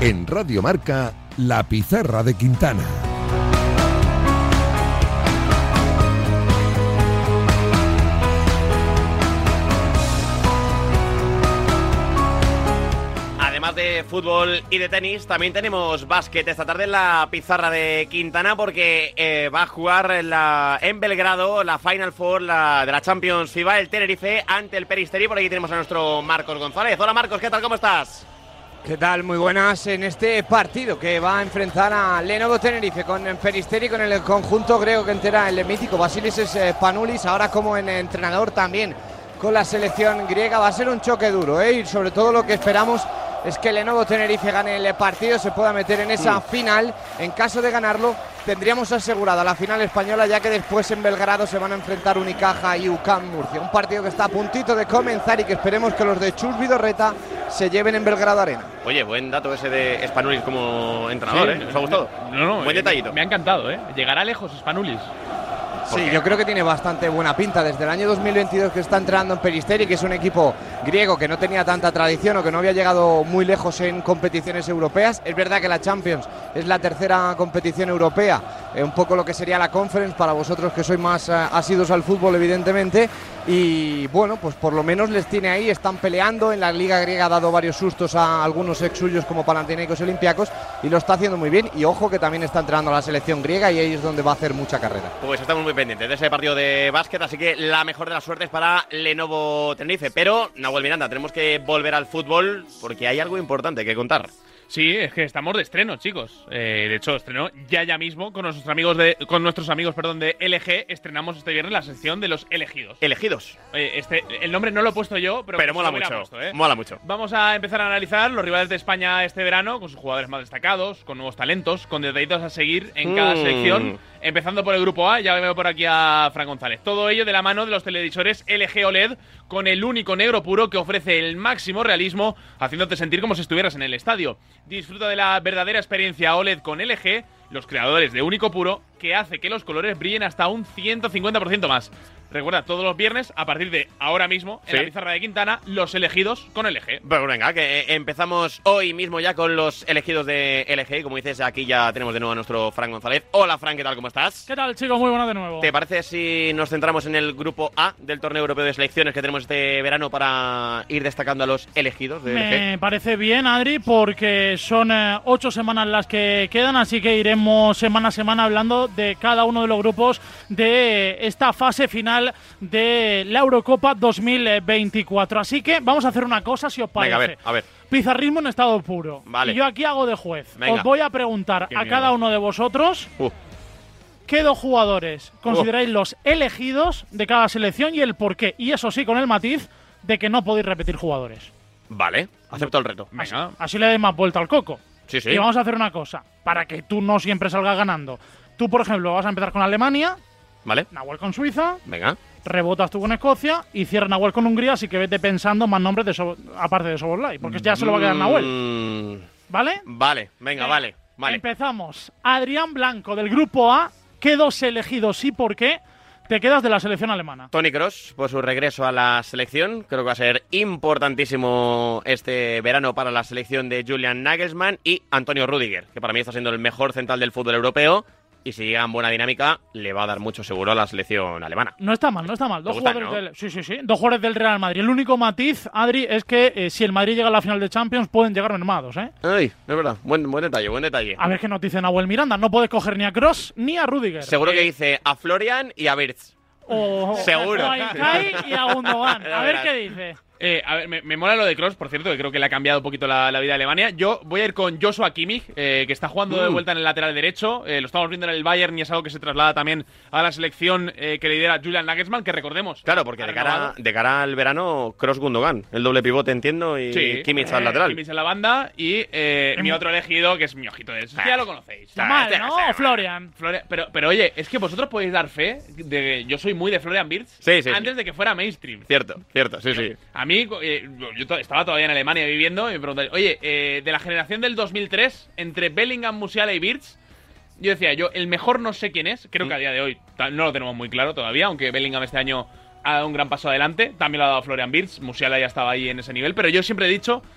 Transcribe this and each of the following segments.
En Radio Marca, La Pizarra de Quintana. Además de fútbol y de tenis, también tenemos básquet esta tarde en La Pizarra de Quintana, porque va a jugar en Belgrado la Final Four de la Champions FIBA, el Tenerife ante el Peristeri. Por aquí tenemos a nuestro Marcos González. Hola Marcos, ¿qué tal? ¿Cómo estás? ¿Qué tal? Muy buenas en este partido que va a enfrentar a Lenovo Tenerife con Peristeri, con el conjunto griego que entera el mítico Vasilis Spanoulis, ahora como en entrenador también con la selección griega. Va a ser un choque duro, y sobre todo lo que esperamos es que Lenovo Tenerife gane el partido, se pueda meter en esa final. En caso de ganarlo, tendríamos asegurada la final española, ya que después en Belgrado se van a enfrentar Unicaja y UCAM Murcia. Un partido que está a puntito de comenzar y que esperemos que los de Chus Vidorreta se lleven en Belgrado Arena. Oye, buen dato ese de Spanoulis como entrenador, Sí, ¿Os ha gustado? No, buen detallito. Me ha encantado, Llegará lejos Spanoulis. Sí, yo creo que tiene bastante buena pinta. Desde el año 2022 que está entrenando en Peristeri, que es un equipo griego que no tenía tanta tradición o que no había llegado muy lejos en competiciones europeas. Es verdad que la Champions es la tercera competición europea, un poco lo que sería la Conference para vosotros que sois más asiduos al fútbol, evidentemente. Y bueno, pues por lo menos les tiene ahí, están peleando. En la Liga griega ha dado varios sustos a algunos ex suyos como Panathinaikos y Olympiacos, y lo está haciendo muy bien. Y ojo que también está entrenando a la selección griega y ahí es donde va a hacer mucha carrera. Pues estamos muy pendientes de ese partido de básquet, así que la mejor de las suertes para Lenovo Tenerife. Pero, Nahuel Miranda, tenemos que volver al fútbol porque hay algo importante que contar. Sí, es que estamos de estreno, chicos. De hecho, estreno ya mismo con nuestros amigos de LG. Estrenamos este viernes la sección de los elegidos. ¿Elegidos? El nombre no lo he puesto yo, pero mola mucho. Mola mucho. Vamos a empezar a analizar los rivales de España este verano, con sus jugadores más destacados, con nuevos talentos, con detallitos a seguir en cada selección. Empezando por el grupo A, ya veo por aquí a Fran González. Todo ello de la mano de los televisores LG OLED, con el único negro puro que ofrece el máximo realismo, haciéndote sentir como si estuvieras en el estadio. Disfruta de la verdadera experiencia OLED con LG, los creadores de Único Puro, que hace que los colores brillen hasta un 150% más. Recuerda, todos los viernes, a partir de ahora mismo, en La Pizarra de Quintana, los elegidos con LG. Pues venga, que empezamos hoy mismo ya con los elegidos de LG. Como dices, aquí ya tenemos de nuevo a nuestro Fran González. Hola, Fran, ¿qué tal? ¿Cómo estás? ¿Qué tal, chicos? Muy buenas de nuevo. ¿Te parece si nos centramos en el grupo A del torneo europeo de selecciones que tenemos este verano para ir destacando a los elegidos de LG? Me parece bien, Adri, porque son 8 semanas las que quedan, así que iremos semana a semana hablando de cada uno de los grupos de esta fase final de la Eurocopa 2024. Así que vamos a hacer una cosa, si os parece. Venga, a ver. Pizarrismo en estado puro. Vale. Y yo aquí hago de juez. Venga. Os voy a preguntar a cada uno de vosotros qué dos jugadores consideráis los elegidos de cada selección y el por qué. Y eso sí, con el matiz de que no podéis repetir jugadores. Vale, acepto el reto. Así le dais más vuelta al coco. Sí. Y vamos a hacer una cosa, para que tú no siempre salgas ganando. Tú, por ejemplo, vas a empezar con Alemania, Vale. Nahuel con Suiza, Venga. rebotas tú con Escocia y cierras Nahuel con Hungría, así que vete pensando más nombres aparte de Szoboszlai, porque ya se lo va a quedar Nahuel. ¿Vale? Vale, venga, vale. Empezamos. Adrián Blanco, del grupo A. ¿Qué dos elegidos y por qué te quedas de la selección alemana? Toni Kroos, por su regreso a la selección. Creo que va a ser importantísimo este verano para la selección de Julian Nagelsmann. Y Antonio Rüdiger, que para mí está siendo el mejor central del fútbol europeo. Y si llega en buena dinámica, le va a dar mucho seguro a la selección alemana. No está mal. Dos gustan, jugadores ¿no? Sí. Dos jugadores del Real Madrid. El único matiz, Adri, es que si el Madrid llega a la final de Champions, pueden llegar mermados, Ay, es verdad. Buen detalle. A ver qué nos dice Nahuel Miranda. No puedes coger ni a Kroos ni a Rüdiger. Seguro que dice a Florian y a Wirtz. Seguro. O a Ilkay y a Gundogan. A ver qué dice. A ver, me mola lo de Kroos, por cierto, que creo que le ha cambiado un poquito la vida de Alemania. Yo voy a ir con Joshua Kimmich, que está jugando de vuelta en el lateral derecho. Lo estamos viendo en el Bayern y es algo que se traslada también a la selección que lidera Julian Nagelsmann, que recordemos. Claro, porque de cara al verano, Kroos Gundogan, el doble pivote, entiendo, y Kimmich al lateral. Kimmich en la banda y mi otro elegido, que es mi ojito de eso. Ya lo conocéis. Está mal, ¿no? O Florian. Pero oye, es que vosotros podéis dar fe de que yo soy muy de Florian Wirtz antes de que fuera mainstream. Cierto, sí. A mí, yo estaba todavía en Alemania viviendo y me preguntáis, oye, de la generación del 2003, entre Bellingham, Musiala y Wirtz, yo decía, el mejor no sé quién es, creo que a día de hoy no lo tenemos muy claro todavía, aunque Bellingham este año ha dado un gran paso adelante, también lo ha dado Florian Wirtz, Musiala ya estaba ahí en ese nivel, pero yo siempre he dicho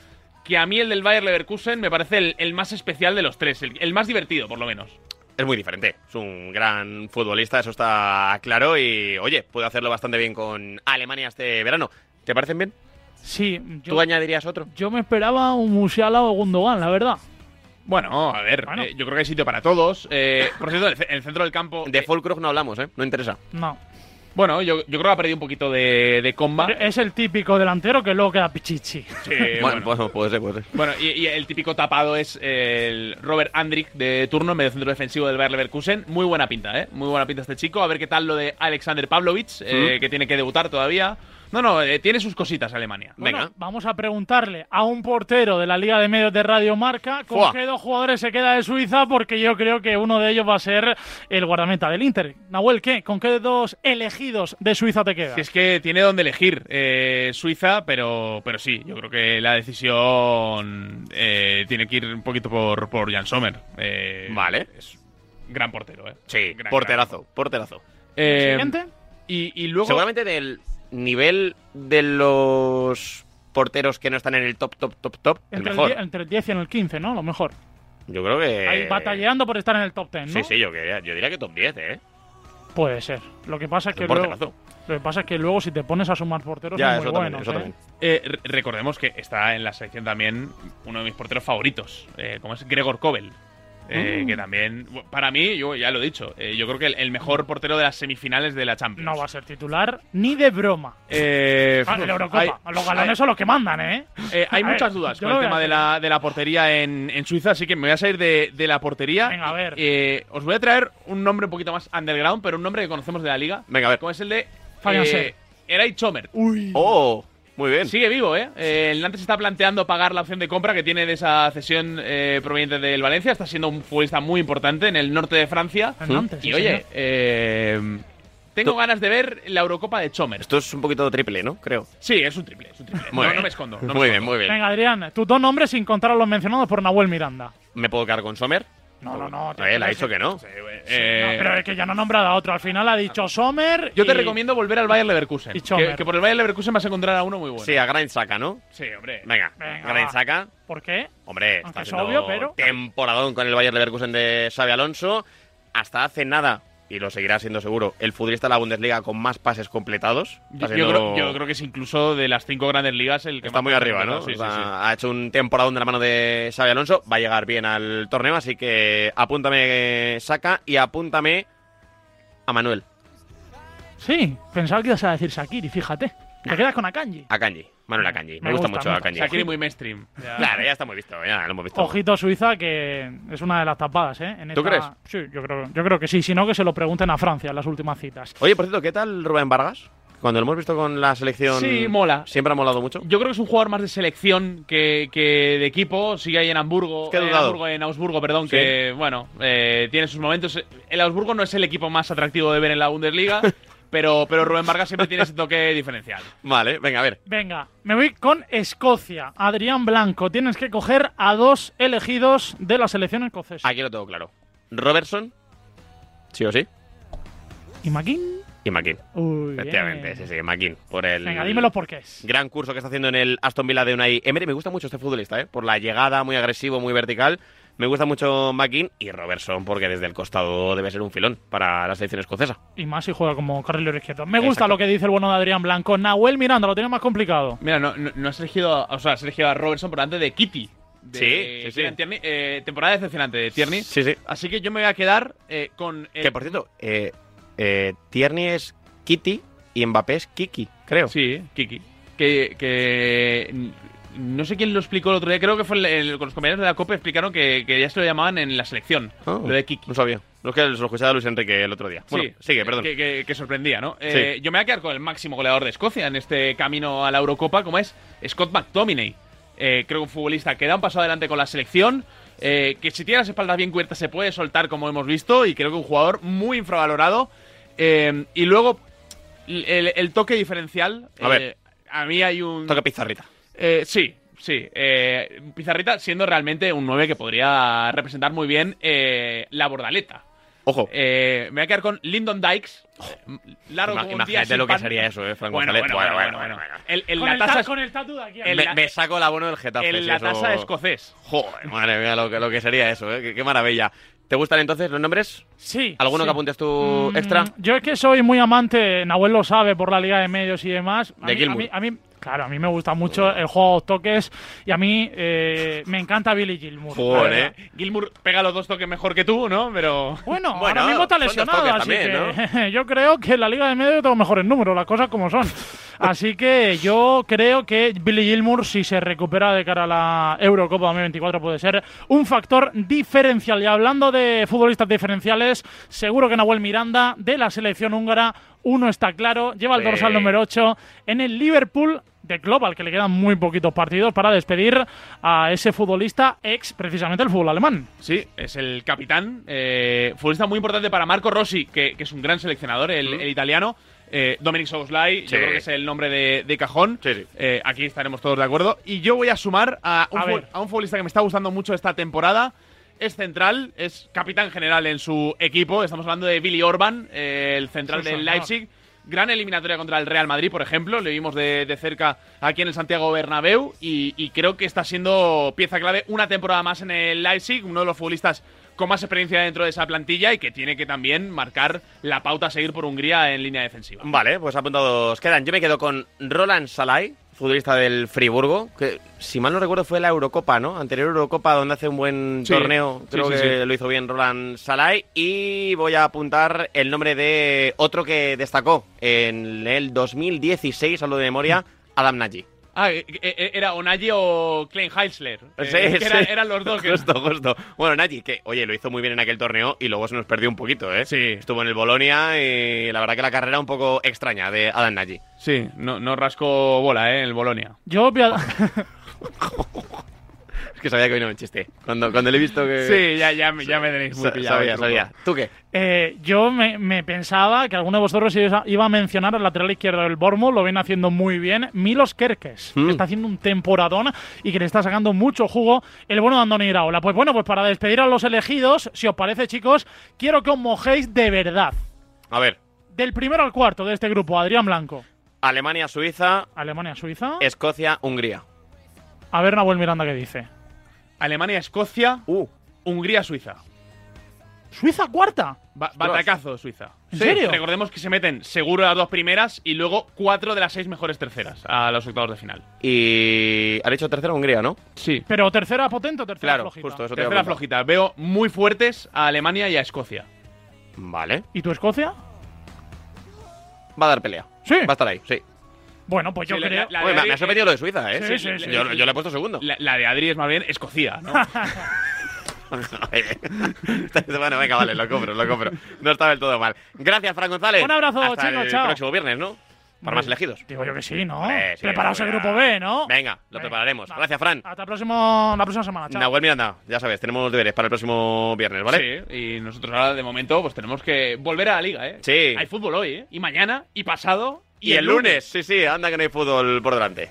que a mí el del Bayer Leverkusen me parece el más especial de los tres, el más divertido, por lo menos. Es muy diferente, es un gran futbolista, eso está claro, y oye, puede hacerlo bastante bien con Alemania este verano. ¿Te parecen bien? Sí. ¿Tú añadirías otro? Yo me esperaba un Musiala o Gundogan, la verdad. Bueno, a ver, yo creo que hay sitio para todos. Por cierto, en el centro del campo... De Füllkrug no hablamos, ¿eh? No interesa. No. Bueno, yo creo que ha perdido un poquito de comba. Es el típico delantero que luego queda pichichi. Sí, bueno, puede ser. Bueno, y el típico tapado es el Robert Andrich de turno, medio centro defensivo del Bayer Leverkusen. Muy buena pinta, ¿eh? Muy buena pinta este chico. A ver qué tal lo de Alexander Pavlovic, que tiene que debutar todavía. No, tiene sus cositas Alemania. Bueno, Venga. vamos a preguntarle a un portero de la Liga de Medios de Radio Marca con qué 2 jugadores se queda de Suiza, porque yo creo que uno de ellos va a ser el guardameta del Inter. Nahuel, ¿qué? ¿Con qué 2 elegidos de Suiza te quedas? Si es que tiene donde elegir Suiza, pero sí, yo creo que la decisión tiene que ir un poquito por Jan Sommer. Vale. Es gran portero, ¿eh? Sí, Gran, porterazo. ¿Siguiente? Y luego... Seguramente del nivel de los porteros que no están en el top, el mejor. Entre el 10 y en el 15, ¿no? Lo mejor. Yo creo que... Ahí batallando por estar en el top 10, ¿no? Sí, yo diría que top 10, ¿eh? Puede ser. Lo que pasa es que luego si te pones a sumar porteros Ya, son muy buenos, eso también. Recordemos que está en la selección también uno de mis porteros favoritos, como es Gregor Kobel. Que también, para mí, yo ya lo he dicho, yo creo que el mejor portero de las semifinales de la Champions. No va a ser titular ni de broma. En la Eurocopa. Los galones son los que mandan, ¿eh? Hay muchas dudas con el tema de la portería en Suiza, así que me voy a salir de la portería. Venga, a ver. Os voy a traer un nombre un poquito más underground, pero un nombre que conocemos de la liga. Venga, a ver. Como es el de Fabian Schär. Eray Chomer. ¡Oh! Muy bien. Sigue vivo, ¿eh? El Nantes está planteando pagar la opción de compra que tiene de esa cesión proveniente del Valencia. Está siendo un futbolista muy importante en el norte de Francia. Nantes, y sí, oye, tengo ganas de ver la Eurocopa de Chomer. Esto es un poquito triple, ¿no? Creo. Sí, es un triple. Muy bien. No me escondo. Muy bien. Venga, Adrián, tus 2 nombres sin contar a los mencionados por Nahuel Miranda. ¿Me puedo quedar con Sommer? No. Él ha dicho que no. No, pero es que ya no ha nombrado a otro. Al final ha dicho Sommer. Yo te recomiendo volver al Bayer Leverkusen. Y Chomer. Que por el Bayer Leverkusen vas a encontrar a uno muy bueno. Sí, a Granit Xhaka, ¿no? Sí, hombre. Venga, Granit Xhaka. ¿Por qué? Hombre, Aunque está es haciendo obvio, pero... temporadón con el Bayer Leverkusen de Xabi Alonso. Hasta hace nada, y lo seguirá siendo seguro, el futbolista de la Bundesliga con más pases completados. Yo creo que es incluso de las 5 grandes ligas el que está más muy arriba, ¿no? Sí. Ha hecho un temporadón de la mano de Xabi Alonso. Va a llegar bien al torneo, así que apúntame Xhaka y apúntame a Manuel. Sí, pensaba que ibas a decir Shaqiri, fíjate. Te quedas con Akanji. Manuel Akanji. Me Me gusta gusta mucho mucho. Akanji. Shaqiri muy mainstream. Claro, ya está muy visto, ya lo hemos visto. Ojito Suiza, que es una de las tapadas, ¿eh? ¿Tú crees? Sí, yo creo que sí. Si no, que se lo pregunten a Francia en las últimas citas. Oye, por cierto, ¿qué tal Rubén Vargas? Cuando lo hemos visto con la selección... Sí, mola. Siempre ha molado mucho. Yo creo que es un jugador más de selección que de equipo. Sigue ahí en Hamburgo. Qué dudado. En Augsburgo, perdón. Sí. Que, bueno, tiene sus momentos. El Augsburgo no es el equipo más atractivo de ver en la Bundesliga. Pero Rubén Vargas siempre tiene ese toque diferencial. Vale, venga, a ver. Venga, me voy con Escocia. Adrián Blanco, tienes que coger a 2 elegidos de la selección escocesa. Aquí lo tengo claro. Robertson, sí o sí. ¿Y McKean? Y McKean. Uy, Efectivamente, bien. sí, McKean. Por el Venga, dímelo por qué es. gran curso que está haciendo en el Aston Villa de Unai Emery. Me gusta mucho este futbolista, por la llegada, muy agresivo, muy vertical. Me gusta mucho McKean y Robertson porque desde el costado debe ser un filón para la selección escocesa. Y más si juega como carrilero izquierdo. Me gusta Exacto. lo que dice el bueno de Adrián Blanco. Nahuel Miranda, lo tiene más complicado. Mira, no has elegido, has elegido a Robertson por delante de Kitty. Sí. Kieran Tierney. Temporada decepcionante de Tierney. Sí. Así que yo me voy a quedar con... Que por cierto, Tierney es Kitty y Mbappé es Kiki, creo. Sí, Kiki. Que no sé quién lo explicó el otro día. Creo que fue con los compañeros de la COPE explicaron que ya se lo llamaban en la selección. Oh, lo de Kiki. No sabía. Lo que se lo escuché a Luis Enrique el otro día. Bueno, Sí, sigue, perdón. Que sorprendía, ¿no? Sí. Yo me voy a quedar con el máximo goleador de Escocia en este camino a la Eurocopa, como es Scott McTominay. Creo que un futbolista que da un paso adelante con la selección, que si tiene las espaldas bien cubiertas se puede soltar, como hemos visto, y creo que un jugador muy infravalorado. Y luego, el toque diferencial. A ver. A mí hay un... Toca pizarrita. Sí. Pizarrita siendo realmente un 9 que podría representar muy bien la Bordaleta. Ojo. Me voy a quedar con Lyndon Dykes. Largo como un día Imagínate sin lo que pan. sería eso, Fran Bueno. Con el tatu de aquí. Me saco el abono del Getafe. En si la eso- tasa escocés. Joder, madre mía, lo que sería eso, ¿eh? Qué maravilla. ¿Te gustan entonces los nombres? Sí. ¿Alguno sí. que apuntes tú extra? Yo es que soy muy amante, Nahuel lo sabe por la Liga de Medios y demás. De Gilmour. Claro, a mí me gusta mucho el juego a dos toques y a mí me encanta Billy Gilmour. Joder, Gilmour pega los 2 toques mejor que tú, ¿no? Pero Bueno, Bueno, ahora mismo está son dos lesionado, toques así también, que yo creo que en la Liga de Medios tengo mejores números, las cosas como son. Así que yo creo que Billy Gilmour, si se recupera de cara a la Eurocopa 2024, puede ser un factor diferencial. Y hablando de futbolistas diferenciales, seguro que Nahuel Miranda, de la selección húngara, uno está claro, lleva el Sí. dorsal número 8 en el Liverpool de Global, que le quedan muy poquitos partidos para despedir a ese futbolista ex, precisamente, el fútbol alemán. sí, es el capitán. Futbolista muy importante para Marco Rossi, que es un gran seleccionador, el italiano. Dominic Szoboszlai, Sí. yo creo que es el nombre de cajón. Sí. Aquí estaremos todos de acuerdo. Y yo voy a sumar a un futbolista que me está gustando mucho esta temporada. Es central, es capitán general en su equipo. Estamos hablando de Billy Orban, el central Sí, del señor. Leipzig. Gran eliminatoria contra el Real Madrid, por ejemplo. Lo vimos de cerca aquí en el Santiago Bernabéu. Y creo que está siendo pieza clave una temporada más en el Leipzig. Uno de los futbolistas con más experiencia dentro de esa plantilla y que tiene que también marcar la pauta a seguir por Hungría en línea defensiva. Vale, pues apuntados quedan. Yo me quedo con Roland Salai, futbolista del Friburgo, que si mal no recuerdo fue la Eurocopa, ¿no? Anterior Eurocopa, donde hace un buen Sí. torneo. Sí, Creo sí, que sí. lo hizo bien Roland Salai. Y voy a apuntar el nombre de otro que destacó en el 2016, hablo de memoria, Adam Nagy. Era o Nagy o Klein Heisler. Sí, sí. Eran los dos. Justo. Bueno, Nagy, que, oye, lo hizo muy bien en aquel torneo y luego se nos perdió un poquito, ¿eh? Sí. Estuvo en el Bolonia y la verdad que la carrera un poco extraña de Adam Nagy. Sí, no rascó bola, en el Bolonia. Yo voy a... Es que sabía que vino un chiste. Cuando le he visto que... Sí, ya me tenéis muy pillado. Sabía. ¿Tú qué? Yo me pensaba que alguno de vosotros iba a mencionar al lateral izquierdo del Bournemouth, lo viene haciendo muy bien, Milos Kerkez, que está haciendo un temporadón y que le está sacando mucho jugo el bueno de Andoni Iraola. Pues bueno, pues para despedir a los elegidos, si os parece, chicos, quiero que os mojéis de verdad. A ver, Del primero al cuarto de este grupo, Adrián Blanco. Alemania, Suiza, Alemania-Suiza. Escocia, Hungría. A ver, Nahuel Miranda, ¿qué dice? Alemania, Escocia, Hungría, Suiza. ¿Suiza cuarta? Batacazo, Suiza. ¿En serio? Recordemos que se meten seguro las 2 primeras y luego 4 de las 6 mejores terceras a los octavos de final. Y... ¿Ha dicho tercera Hungría, no? Sí. ¿Pero tercera potente o tercera Claro, flojita? justo eso te iba a Tercera preguntar. flojita. Veo muy fuertes a Alemania y a Escocia. Vale. ¿Y tu Escocia? Va a dar pelea. Sí. Va a estar ahí, sí. Bueno, pues yo Sí, creo... la- Oye, me ha sorprendido lo de Suiza, ¿eh? Sí, sí, sí, yo sí. le he puesto segundo. La de Adri es más bien Escocia, ¿no? Bueno, venga, vale, lo compro. No está del todo mal. Gracias, Fran González. Un abrazo, Hasta chicos, el chao. próximo viernes, ¿no? Para más elegidos. Digo yo que sí, ¿no? Sí, Preparaos el venga. grupo B, ¿no? Venga, lo prepararemos. Vale. Gracias, Fran. Hasta la próxima semana, chao. Nahuel Miranda, ya sabes, tenemos deberes para el próximo viernes, ¿vale? Sí, y nosotros ahora de momento pues tenemos que volver a la liga, ¿eh? Sí. Hay fútbol hoy, ¿eh? Y mañana, y pasado, Y el lunes, sí, anda que no hay fútbol por delante.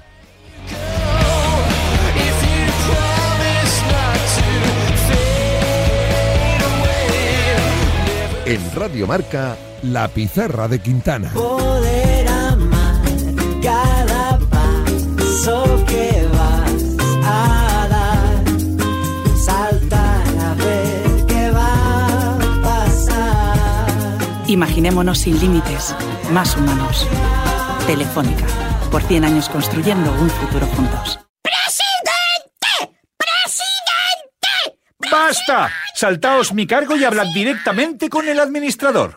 En Radio Marca, La Pizarra de Quintana. Poder amar cada paso que vas a dar, saltar a ver qué va a pasar. Imaginémonos sin límites, más humanos. Telefónica, por 100 años construyendo un futuro juntos. ¡Basta! Saltaos mi cargo y hablad directamente con el administrador.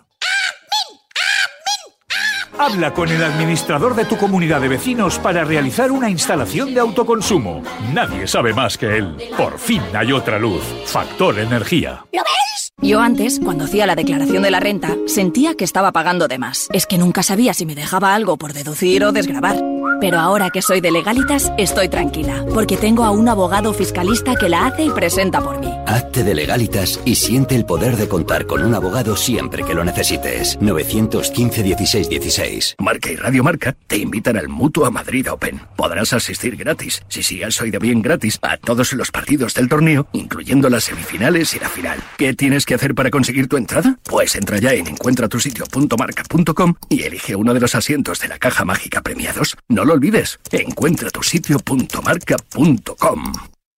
Habla con el administrador de tu comunidad de vecinos para realizar una instalación de autoconsumo. Nadie sabe más que él. Por fin hay otra luz. Factor Energía. Yo antes, cuando hacía la declaración de la renta, sentía que estaba pagando de más. Es que nunca sabía si me dejaba algo por deducir o desgravar. Pero ahora que soy de Legalitas, estoy tranquila, porque tengo a un abogado fiscalista que la hace y presenta por mí. Hazte de Legalitas y siente el poder de contar con un abogado siempre que lo necesites. 915 16 16. Marca y Radio Marca te invitan al Mutua Madrid Open. Podrás asistir gratis, si has oído bien gratis, a todos los partidos del torneo, incluyendo las semifinales y la final. ¿Qué tienes que hacer para conseguir tu entrada? Pues entra ya en encuentratusitio.marca.com y elige uno de los asientos de la caja mágica premiados. No lo olvides, encuentratusitio.marca.com.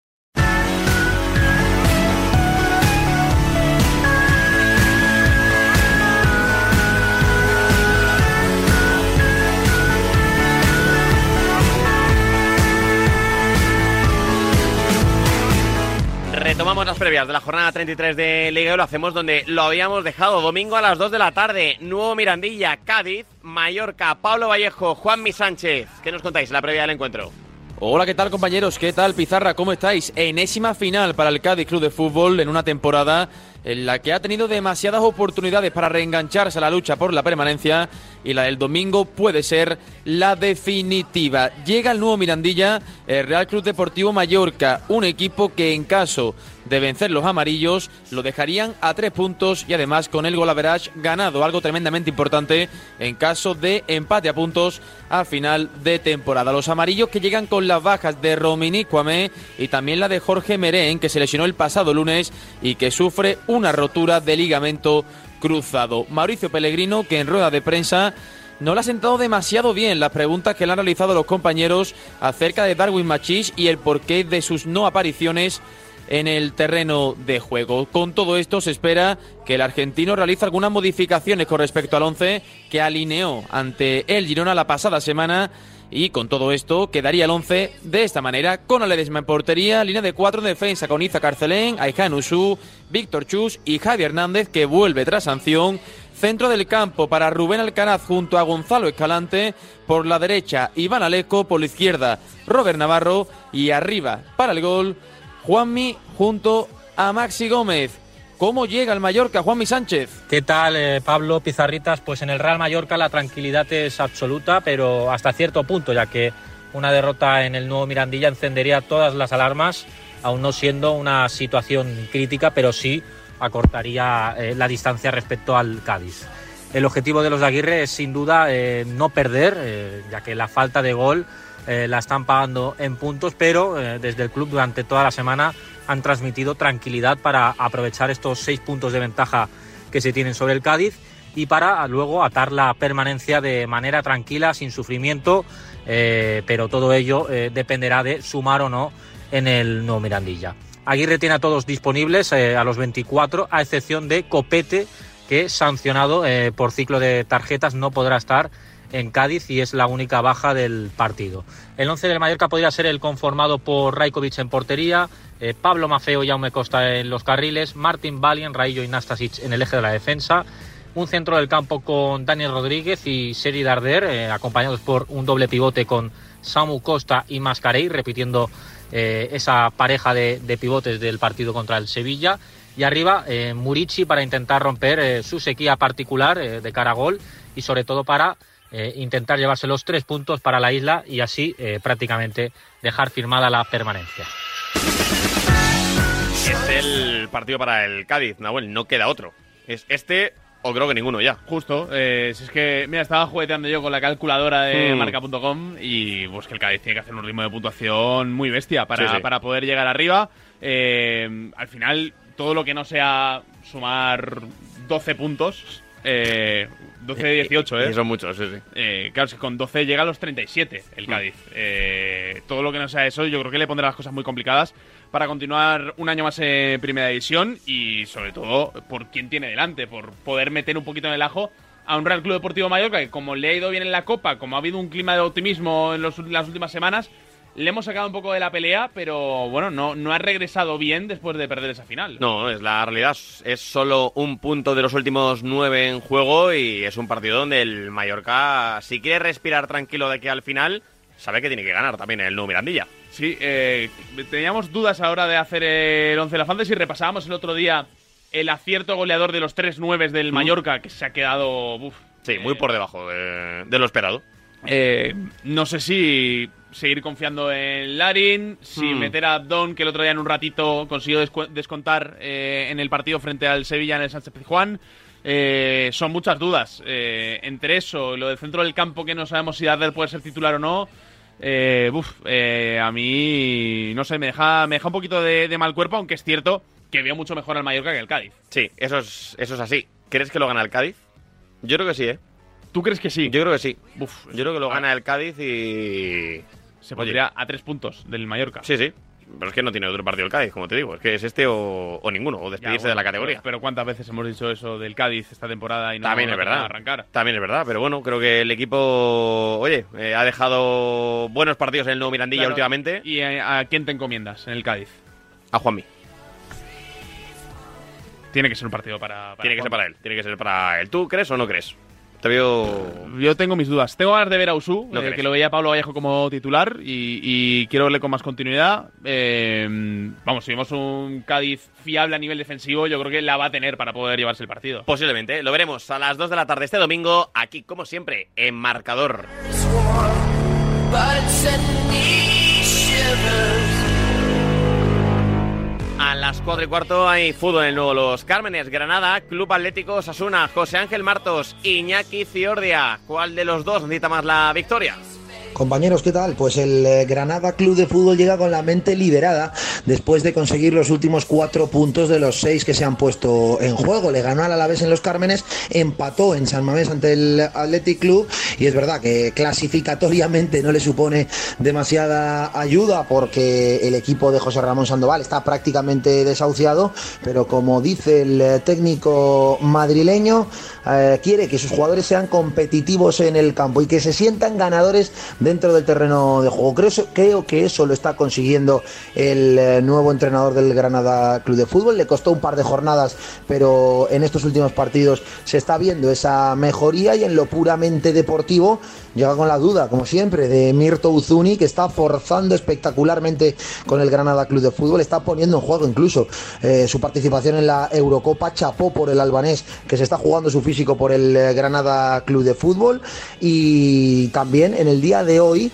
Retomamos las previas de la jornada 33 de Liga y lo hacemos donde lo habíamos dejado. Domingo a las 2 de la tarde, Nuevo Mirandilla, Cádiz, Mallorca, Pablo Vallejo, Juanmi Sánchez. ¿Qué nos contáis en la previa del encuentro? Hola, ¿qué tal, compañeros? ¿Qué tal, Pizarra? ¿Cómo estáis? Enésima final para el Cádiz Club de Fútbol en una temporada en la que ha tenido demasiadas oportunidades para reengancharse a la lucha por la permanencia, y la del domingo puede ser la definitiva. Llega el Nuevo Mirandilla, el Real Club Deportivo Mallorca, un equipo que en caso de vencer los amarillos lo dejarían a 3 puntos y además con el goal average ganado, algo tremendamente importante en caso de empate a puntos a final de temporada. Los amarillos que llegan con las bajas de Romini Kwame y también la de Jorge Merén, que se lesionó el pasado lunes y que sufre una rotura de ligamento cruzado. Mauricio Pellegrino, que en rueda de prensa no le ha sentado demasiado bien las preguntas que le han realizado los compañeros acerca de Darwin Machís y el porqué de sus no apariciones en el terreno de juego. Con todo esto se espera que el argentino realice algunas modificaciones con respecto al 11 que alineó ante el Girona la pasada semana, y con todo esto quedaría el 11 de esta manera: con Ledesma en portería, línea de 4 en defensa con Iza Carcelén, Ayhan Usú, Víctor Chus y Javi Hernández, que vuelve tras sanción. Centro del campo para Rubén Alcaraz junto a Gonzalo Escalante, por la derecha Iván Aleco, por la izquierda Robert Navarro y arriba para el gol Juanmi junto a Maxi Gómez. ¿Cómo llega el Mallorca, Juanmi Sánchez? ¿Qué tal, Pablo, Pizarritas? Pues en el Real Mallorca la tranquilidad es absoluta, pero hasta cierto punto, ya que una derrota en el Nuevo Mirandilla encendería todas las alarmas, aún no siendo una situación crítica, pero sí acortaría la distancia respecto al Cádiz. El objetivo de los de Aguirre es sin duda no perder, ya que la falta de gol la están pagando en puntos, pero desde el club durante toda la semana han transmitido tranquilidad para aprovechar estos 6 puntos de ventaja que se tienen sobre el Cádiz y para luego atar la permanencia de manera tranquila, sin sufrimiento, pero todo ello dependerá de sumar o no en el Nuevo Mirandilla. Aguirre tiene a todos disponibles a los 24, a excepción de Copete, que sancionado por ciclo de tarjetas no podrá estar en Cádiz y es la única baja del partido. El 11 del Mallorca podría ser el conformado por Rajkovic en portería, Pablo Maffeo y Jaume Costa en los carriles, Martin Valien, Raillo y Nastasic en el eje de la defensa, un centro del campo con Daniel Rodríguez y Seri Darder, acompañados por un doble pivote con Samu Costa y Mascarell, repitiendo esa pareja de pivotes del partido contra el Sevilla, y arriba Murici para intentar romper su sequía particular de cara a gol y sobre todo para intentar llevarse los 3 puntos para la isla y así prácticamente dejar firmada la permanencia. Es el partido para el Cádiz, Nahuel, no queda otro. Es este o creo que ninguno ya. Justo, si es que, mira, estaba jugueteando yo con la calculadora de marca.com y pues que el Cádiz tiene que hacer un ritmo de puntuación muy bestia para poder llegar arriba. Al final, todo lo que no sea sumar 12 puntos... 12 de 18, ¿eh? Son muchos, sí. Claro, si con 12 llega a los 37 el Cádiz. Todo lo que no sea eso, yo creo que le pondrá las cosas muy complicadas para continuar un año más en Primera División y sobre todo por quién tiene delante, por poder meter un poquito en el ajo a un Real Club Deportivo Mallorca que, como le ha ido bien en la Copa, como ha habido un clima de optimismo en las últimas semanas, le hemos sacado un poco de la pelea, pero bueno, no ha regresado bien después de perder esa final. No, es la realidad. Es solo un punto de los últimos 9 en juego y es un partido donde el Mallorca, si quiere respirar tranquilo de aquí al final, sabe que tiene que ganar también el Nuevo Mirandilla. Sí, teníamos dudas a la hora de hacer el 11 de la Fantasy. Repasábamos el otro día el acierto goleador de los 3 9 del Mallorca, que se ha quedado... sí, muy por debajo de lo esperado. No sé si seguir confiando en Larin, si meter a Abdón, que el otro día en un ratito consiguió descontar en el partido frente al Sevilla en el Sánchez-Pizjuán. Son muchas dudas. Entre eso, lo del centro del campo, que no sabemos si Darder puede ser titular o no. A mí, no sé, me deja un poquito de mal cuerpo, aunque es cierto que veo mucho mejor al Mallorca que el Cádiz. Sí, eso es así. ¿Crees que lo gana el Cádiz? Yo creo que sí, ¿eh? ¿Tú crees que sí? Yo creo que sí. Yo creo que lo gana el Cádiz y... Se pondría a 3 puntos del Mallorca. Sí. Pero es que no tiene otro partido el Cádiz, como te digo. Es que es este o ninguno, o despedirse de la categoría. Pero ¿cuántas veces hemos dicho eso del Cádiz esta temporada y no También es verdad. Arrancar? También es verdad, pero bueno, creo que el equipo, ha dejado buenos partidos en el nuevo Mirandilla últimamente. ¿Y a quién te encomiendas en el Cádiz? A Juanmi. Tiene que ser un partido para Tiene que ser para él. Tiene que ser para él. ¿Tú crees o no crees? Te veo... Yo tengo mis dudas. Tengo ganas de ver a Usú, que lo veía Pablo Vallejo como titular y quiero verle con más continuidad. Si vemos un Cádiz fiable a nivel defensivo, yo creo que la va a tener para poder llevarse el partido. Posiblemente. Lo veremos a las 2 de la tarde este domingo, aquí, como siempre, en Marcador. A las 4:15 hay fútbol en el nuevo Los Cármenes, Granada, Club Atlético Osasuna, José Ángel Martos, Iñaki Ciordia. ¿Cuál de los dos necesita más la victoria? Compañeros, ¿qué tal? Pues el Granada Club de Fútbol llega con la mente liberada después de conseguir los últimos 4 puntos de los 6 que se han puesto en juego. Le ganó al Alavés en Los Cármenes, empató en San Mamés ante el Athletic Club y es verdad que clasificatoriamente no le supone demasiada ayuda porque el equipo de José Ramón Sandoval está prácticamente desahuciado, pero como dice el técnico madrileño, quiere que sus jugadores sean competitivos en el campo y que se sientan ganadores dentro del terreno de juego. Creo que eso lo está consiguiendo el nuevo entrenador del Granada Club de Fútbol. Le costó un par de jornadas, pero en estos últimos partidos se está viendo esa mejoría y en lo puramente deportivo llega con la duda, como siempre, de Mirto Uzuni, que está forzando espectacularmente con el Granada Club de Fútbol, está poniendo en juego incluso su participación en la Eurocopa, chapó por el albanés, que se está jugando su físico por el Granada Club de Fútbol. Y también en el día de hoy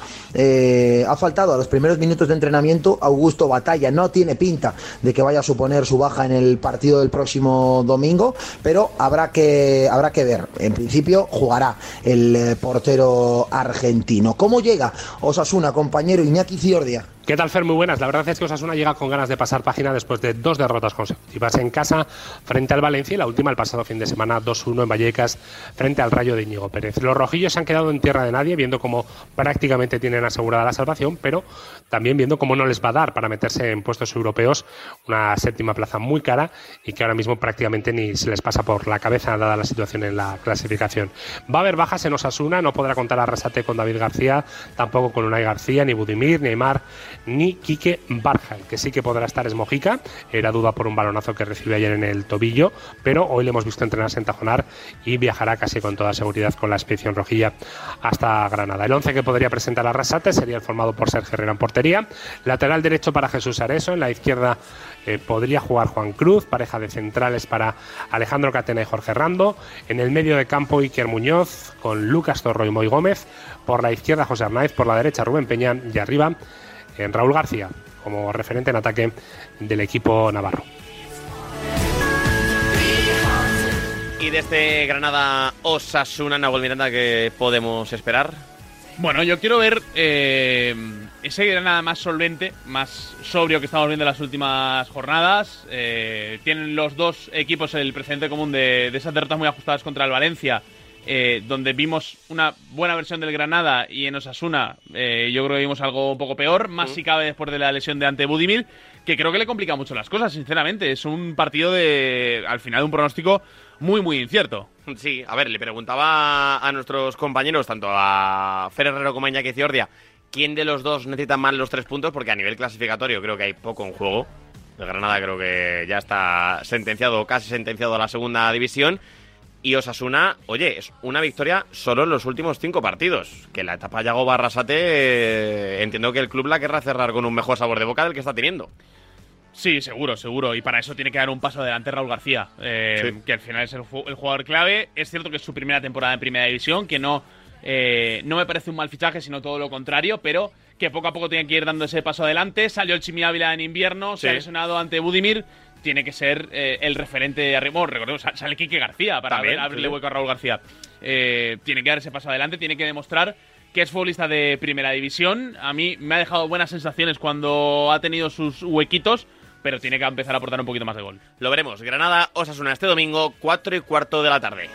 ha faltado a los primeros minutos de entrenamiento Augusto Batalla. No tiene pinta de que vaya a suponer su baja en el partido del próximo domingo, pero habrá que ver. En principio jugará el portero argentino. ¿Cómo llega Osasuna, compañero Iñaki Ciordia? ¿Qué tal, Fer? Muy buenas. La verdad es que Osasuna llega con ganas de pasar página después de 2 derrotas consecutivas en casa frente al Valencia y la última el pasado fin de semana 2-1 en Vallecas frente al Rayo de Íñigo Pérez. Los rojillos se han quedado en tierra de nadie, viendo cómo prácticamente tienen asegurada la salvación, pero también viendo cómo no les va a dar para meterse en puestos europeos, una 7ª plaza muy cara y que ahora mismo prácticamente ni se les pasa por la cabeza dada la situación en la clasificación. Va a haber bajas en Osasuna, no podrá contar Arrasate con David García, tampoco con Unai García, ni Budimir, ni Aimar, ni Quique Barja. El que sí que podrá estar es Mojica, era duda por un balonazo que recibió ayer en el tobillo, pero hoy le hemos visto entrenarse en Tajonar y viajará casi con toda seguridad con la expedición rojilla hasta Granada. El 11 que podría presentar Arrasate sería el formado por Sergio Herrera en portería, lateral derecho para Jesús Areso, en la izquierda podría jugar Juan Cruz, pareja de centrales para Alejandro Catena y Jorge Rando, en el medio de campo Iker Muñoz con Lucas Zorro y Moy Gómez, por la izquierda José Arnaiz, por la derecha Rubén Peña y arriba en Raúl García como referente en ataque del equipo navarro. Y desde Granada Osasuna, Nahuel Miranda, ¿qué podemos esperar? Bueno, yo quiero ver ese Granada más solvente, más sobrio que estamos viendo en las últimas jornadas. Tienen los dos equipos el precedente común de esas derrotas muy ajustadas contra el Valencia, donde vimos una buena versión del Granada, y en Osasuna yo creo que vimos algo un poco peor, más si cabe después de la lesión de Ante Budimir, que creo que le complica mucho las cosas, sinceramente. Es un partido al final de un pronóstico muy, muy incierto. Sí, a ver, le preguntaba a nuestros compañeros, tanto a Fer Herrero como a Iñaki Ciordia, quién de los dos necesita más los 3 puntos, porque a nivel clasificatorio creo que hay poco en juego. El Granada creo que ya está sentenciado, casi sentenciado a la segunda división. Y Osasuna, oye, es una victoria solo en los últimos 5 partidos. Que la etapa Yagoba Arrasate, entiendo que el club la querrá cerrar con un mejor sabor de boca del que está teniendo. Sí, seguro, seguro. Y para eso tiene que dar un paso adelante Raúl García, sí, que al final es el jugador clave. Es cierto que es su primera temporada en Primera División, que no No me parece un mal fichaje, sino todo lo contrario, pero que poco a poco tiene que ir dando ese paso adelante. Salió el Chimi Ávila en invierno, se ha lesionado ante Budimir. Tiene que ser el referente de arriba. Recordemos, sale Quique García para abrirle hueco a Raúl García. Tiene que dar ese paso adelante, tiene que demostrar que es futbolista de primera división. A mí me ha dejado buenas sensaciones cuando ha tenido sus huequitos, pero tiene que empezar a aportar un poquito más de gol. Lo veremos. Granada-Osasuna este domingo, 4:15 de la tarde.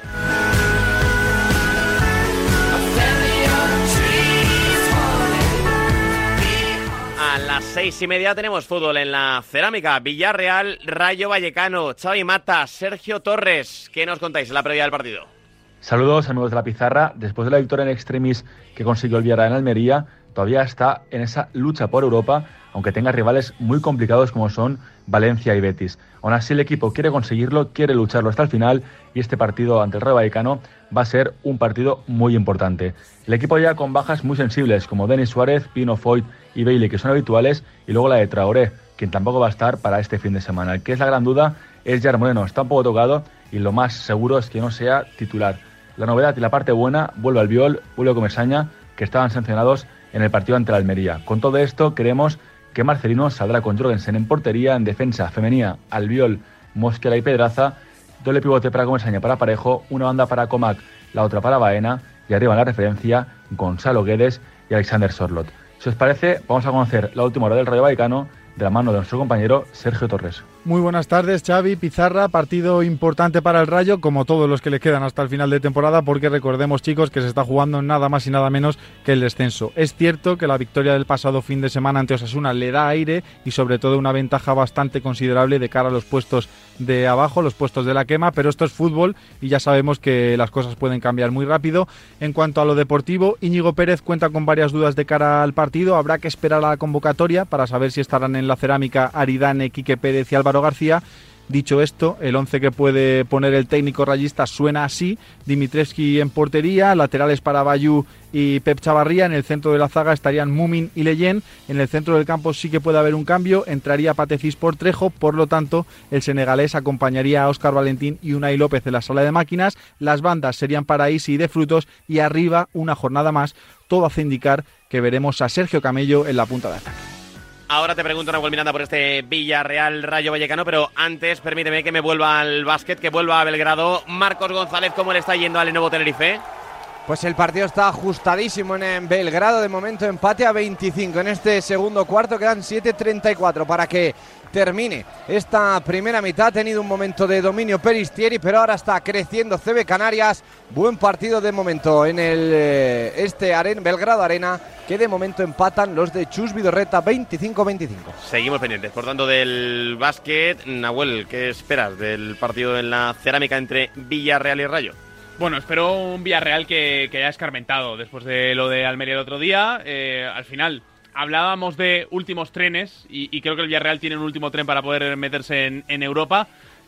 A las 6:30 tenemos fútbol en la Cerámica. Villarreal, Rayo Vallecano, Xavi Mata, Sergio Torres. ¿Qué nos contáis en la previa del partido? Saludos, amigos de la pizarra. Después de la victoria en extremis que consiguió el Villarreal en Almería, todavía está en esa lucha por Europa, aunque tenga rivales muy complicados como son Valencia y Betis. Aún así, el equipo quiere conseguirlo, quiere lucharlo hasta el final, y este partido ante el Rayo Vallecano va a ser un partido muy importante. El equipo llega con bajas muy sensibles, como Denis Suárez, Pino Foyt y Bailey, que son habituales, y luego la de Traoré, quien tampoco va a estar para este fin de semana. El que es la gran duda es Gerard Moreno, está un poco tocado, y lo más seguro es que no sea titular. La novedad y la parte buena, vuelve Albiol, vuelve Comesaña, que estaban sancionados en el partido ante la Almería. Con todo esto, creemos que Marcelino saldrá con Jorgensen en portería, en defensa femenina, Albiol, Mosquera y Pedraza, doble pivote para Comesaña para Parejo, una banda para Comac, la otra para Baena, y arriba en la referencia Gonzalo Guedes y Alexander Sorlot. Si os parece, vamos a conocer la última hora del Rayo Vallecano de la mano de nuestro compañero Sergio Torres. Muy buenas tardes, Xavi, Pizarra. Partido importante para el Rayo, como todos los que le quedan hasta el final de temporada, porque recordemos, chicos, que se está jugando nada más y nada menos que el descenso. Es cierto que la victoria del pasado fin de semana ante Osasuna le da aire y sobre todo una ventaja bastante considerable de cara a los puestos de abajo, los puestos de la quema, pero esto es fútbol y ya sabemos que las cosas pueden cambiar muy rápido. En cuanto a lo deportivo, Íñigo Pérez cuenta con varias dudas de cara al partido. Habrá que esperar a la convocatoria para saber si estarán en la cerámica Aridane, Quique Pérez y Álvaro García. Dicho esto, el 11 que puede poner el técnico rayista suena así: Dimitrievski en portería, laterales para Bayú y Pep Chavarría, en el centro de la zaga estarían Mumin y Leyen, en el centro del campo sí que puede haber un cambio, entraría Patefis por Trejo, por lo tanto el senegalés acompañaría a Óscar Valentín y Unai López en la sala de máquinas, las bandas serían para Isi y De Frutos, y arriba, una jornada más, todo hace indicar que veremos a Sergio Camello en la punta de ataque. Ahora te pregunto, Nahuel Miranda, por este Villarreal Rayo Vallecano, pero antes permíteme que me vuelva al básquet, que vuelva a Belgrado. Marcos González, ¿cómo le está yendo al Lenovo Tenerife? Pues el partido está ajustadísimo en Belgrado, de momento empate a 25 en este segundo cuarto, quedan 7:34 para que termine esta primera mitad. Ha tenido un momento de dominio Peristieri, pero ahora está creciendo CB Canarias. Buen partido de momento en el Belgrado Arena, que de momento empatan los de Chus Vidorreta 25-25. Seguimos pendientes, por tanto, del básquet. Nahuel, ¿qué esperas del partido en la cerámica entre Villarreal y Rayo? Bueno, espero un Villarreal que haya escarmentado después de lo de Almería el otro día. Al final hablábamos de últimos trenes y creo que el Villarreal tiene un último tren para poder meterse en Europa.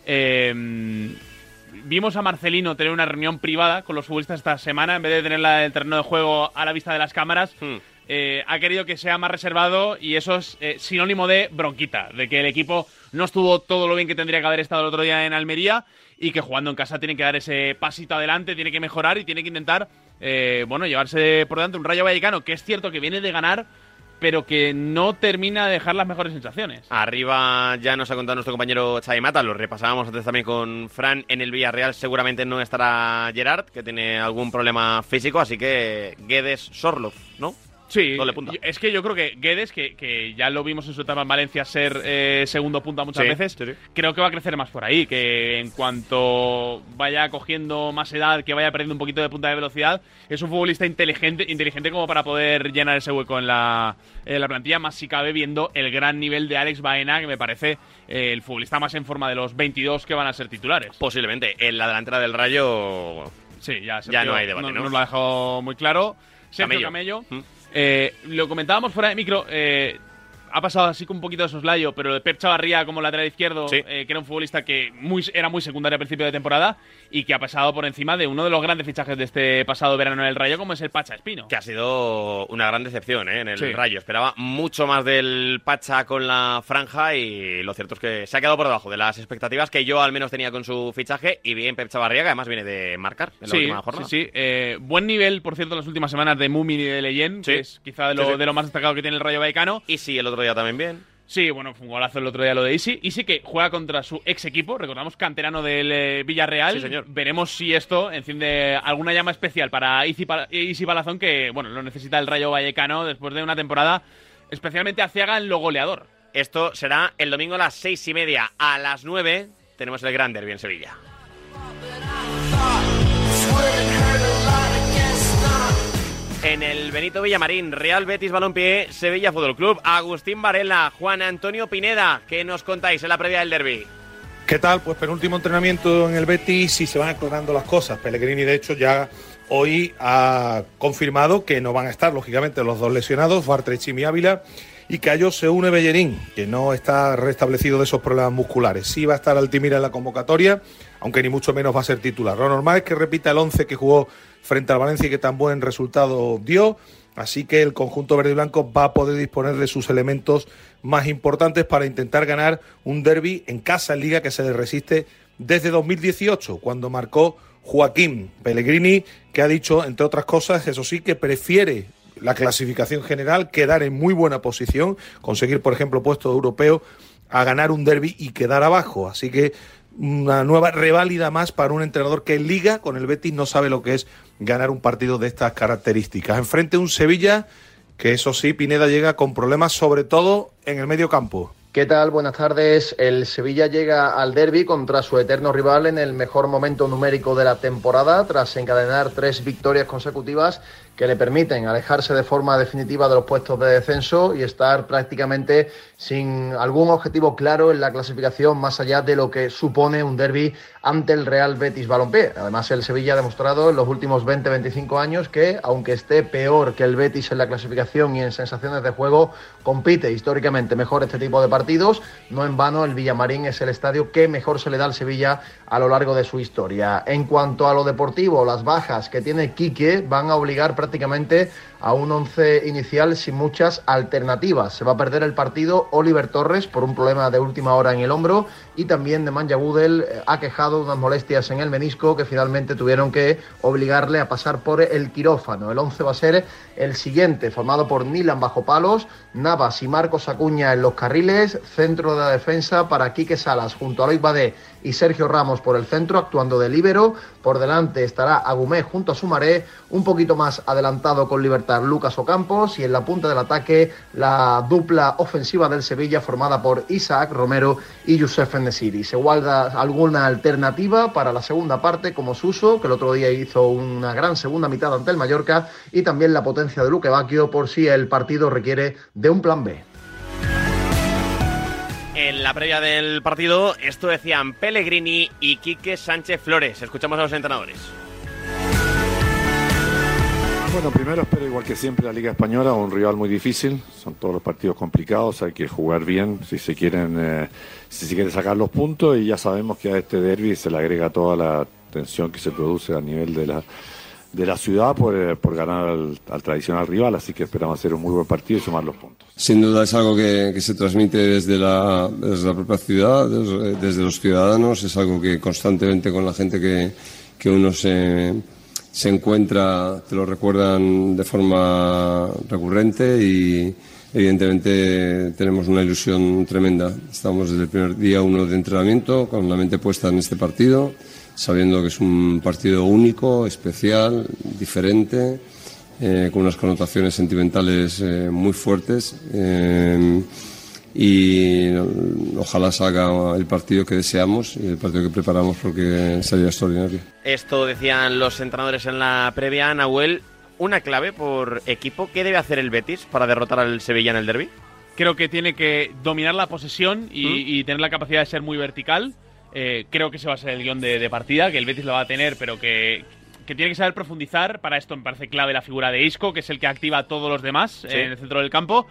Vimos a Marcelino tener una reunión privada con los futbolistas esta semana en vez de tenerla en el terreno de juego a la vista de las cámaras. Ha querido que sea más reservado y eso es sinónimo de bronquita, de que el equipo no estuvo todo lo bien que tendría que haber estado el otro día en Almería y que jugando en casa tiene que dar ese pasito adelante, tiene que mejorar y tiene que intentar llevarse por delante un Rayo Vallecano, que es cierto que viene de ganar, pero que no termina de dejar las mejores sensaciones. Arriba ya nos ha contado nuestro compañero Xavi Mata, lo repasábamos antes también con Fran. En el Villarreal seguramente no estará Gerard, que tiene algún problema físico, así que Guedes, Sorloz, ¿no? Sí, es que yo creo que Guedes, que ya lo vimos en su etapa en Valencia ser segundo punta muchas veces, creo que va a crecer más por ahí, que en cuanto vaya cogiendo más edad, que vaya perdiendo un poquito de punta de velocidad, es un futbolista inteligente como para poder llenar ese hueco en la plantilla, más si cabe viendo el gran nivel de Alex Baena, que me parece el futbolista más en forma de los 22 que van a ser titulares. Posiblemente, en la delantera del Rayo sí, ya no hay debate, ¿no? Nos lo ha dejado muy claro. Sergio Camello. Lo comentábamos fuera de micro. ha pasado así con un poquito de soslayo, pero de Pep Chavarría como lateral izquierdo, sí, que era un futbolista que era muy secundario al principio de temporada y que ha pasado por encima de uno de los grandes fichajes de este pasado verano en el Rayo, como es el Pacha Espino. Que ha sido una gran decepción en el Rayo. Esperaba mucho más del Pacha con la franja y lo cierto es que se ha quedado por debajo de las expectativas que yo al menos tenía con su fichaje, y bien Pep Chavarría, que además viene de marcar en la última jornada. Sí. Buen nivel, por cierto, en las últimas semanas de Mumi y de Leyen, que es quizá de lo más destacado que tiene el Rayo Vallecano. Y sí, el otro día también bien. Sí, bueno, fue un golazo el otro día lo de Isi. Isi que juega contra su ex equipo, recordamos, canterano del Villarreal. Sí, señor. Veremos si esto enciende alguna llama especial para Isi Palazón, que bueno, lo necesita el Rayo Vallecano después de una temporada especialmente aciaga en lo goleador. Esto será el domingo a las 6:30. A las 9 tenemos el gran derbi en Sevilla. En el Benito Villamarín, Real Betis Balompié, Sevilla Fútbol Club. Agustín Varela, Juan Antonio Pineda, ¿qué nos contáis en la previa del derbi? ¿Qué tal? Pues penúltimo entrenamiento en el Betis y se van aclarando las cosas. Pellegrini, de hecho, ya hoy ha confirmado que no van a estar, lógicamente, los dos lesionados, Bartra y Chimi Ávila, y que a ellos se une Bellerín, que no está restablecido de esos problemas musculares. Sí va a estar Altimira en la convocatoria, aunque ni mucho menos va a ser titular. Lo normal es que repita el 11 que jugó frente al Valencia y que tan buen resultado dio, así que el conjunto verde y blanco va a poder disponer de sus elementos más importantes para intentar ganar un derbi en casa en Liga que se le resiste desde 2018, cuando marcó Joaquín Pellegrini, que ha dicho, entre otras cosas, eso sí, que prefiere la clasificación general, quedar en muy buena posición, conseguir, por ejemplo, puesto europeo, a ganar un derbi y quedar abajo. Así que una nueva reválida más para un entrenador que en Liga, con el Betis, no sabe lo que es ganar un partido de estas características. Enfrente un Sevilla que, eso sí, Pineda llega con problemas, sobre todo en el medio campo. ¿Qué tal? Buenas tardes. El Sevilla llega al derbi contra su eterno rival en el mejor momento numérico de la temporada, tras encadenar 3 victorias consecutivas que le permiten alejarse de forma definitiva de los puestos de descenso y estar prácticamente sin algún objetivo claro en la clasificación, más allá de lo que supone un derbi ante el Real Betis Balompié. Además, el Sevilla ha demostrado en los últimos 20-25 años que, aunque esté peor que el Betis en la clasificación y en sensaciones de juego, compite históricamente mejor este tipo de partidos. No en vano, el Villamarín es el estadio que mejor se le da al Sevilla a lo largo de su historia. En cuanto a lo deportivo, las bajas que tiene Quique van a obligar prácticamente a un 11 inicial sin muchas alternativas. Se va a perder el partido Oliver Torres por un problema de última hora en el hombro, y también Nemanja Gudel ha quejado unas molestias en el menisco que finalmente tuvieron que obligarle a pasar por el quirófano. El 11 va a ser el siguiente, formado por Nilan bajo palos, Navas y Marcos Acuña en los carriles, centro de la defensa para Quique Salas junto a Loic Badé y Sergio Ramos por el centro, actuando de líbero. Por delante estará Agumé junto a Sumaré, un poquito más adelantado con libertad Lucas Ocampos, y en la punta del ataque la dupla ofensiva del Sevilla formada por Isaac Romero y Youssef En-Nesyri. Se guarda alguna alternativa para la segunda parte, como Suso, que el otro día hizo una gran segunda mitad ante el Mallorca, y también la potencia de Luque Bacchio por si el partido requiere de un plan B. En la previa del partido, esto decían Pellegrini y Quique Sánchez Flores. Escuchamos a los entrenadores. Bueno, primero espero, igual que siempre, la Liga Española, un rival muy difícil. Son todos los partidos complicados, hay que jugar bien si se quiere sacar los puntos, y ya sabemos que a este derbi se le agrega toda la tensión que se produce a nivel de la ciudad por ganar al tradicional rival, así que esperamos hacer un muy buen partido y sumar los puntos. Sin duda es algo que se transmite desde la propia ciudad, desde los ciudadanos, es algo que constantemente con la gente que uno se encuentra, te lo recuerdan de forma recurrente, y evidentemente tenemos una ilusión tremenda. Estamos desde el primer día 1 de entrenamiento con la mente puesta en este partido, sabiendo que es un partido único, especial, diferente, con unas connotaciones sentimentales muy fuertes, y ojalá salga el partido que deseamos y el partido que preparamos, porque sería extraordinario. Esto decían los entrenadores en la previa. Nahuel, una clave por equipo. ¿Qué debe hacer el Betis para derrotar al Sevilla en el derbi? Creo que tiene que dominar la posesión y tener la capacidad de ser muy vertical. Creo que ese va a ser el guión de partida, que el Betis lo va a tener, pero que tiene que saber profundizar. Para esto me parece clave la figura de Isco, que es el que activa a todos los demás en el centro del campo.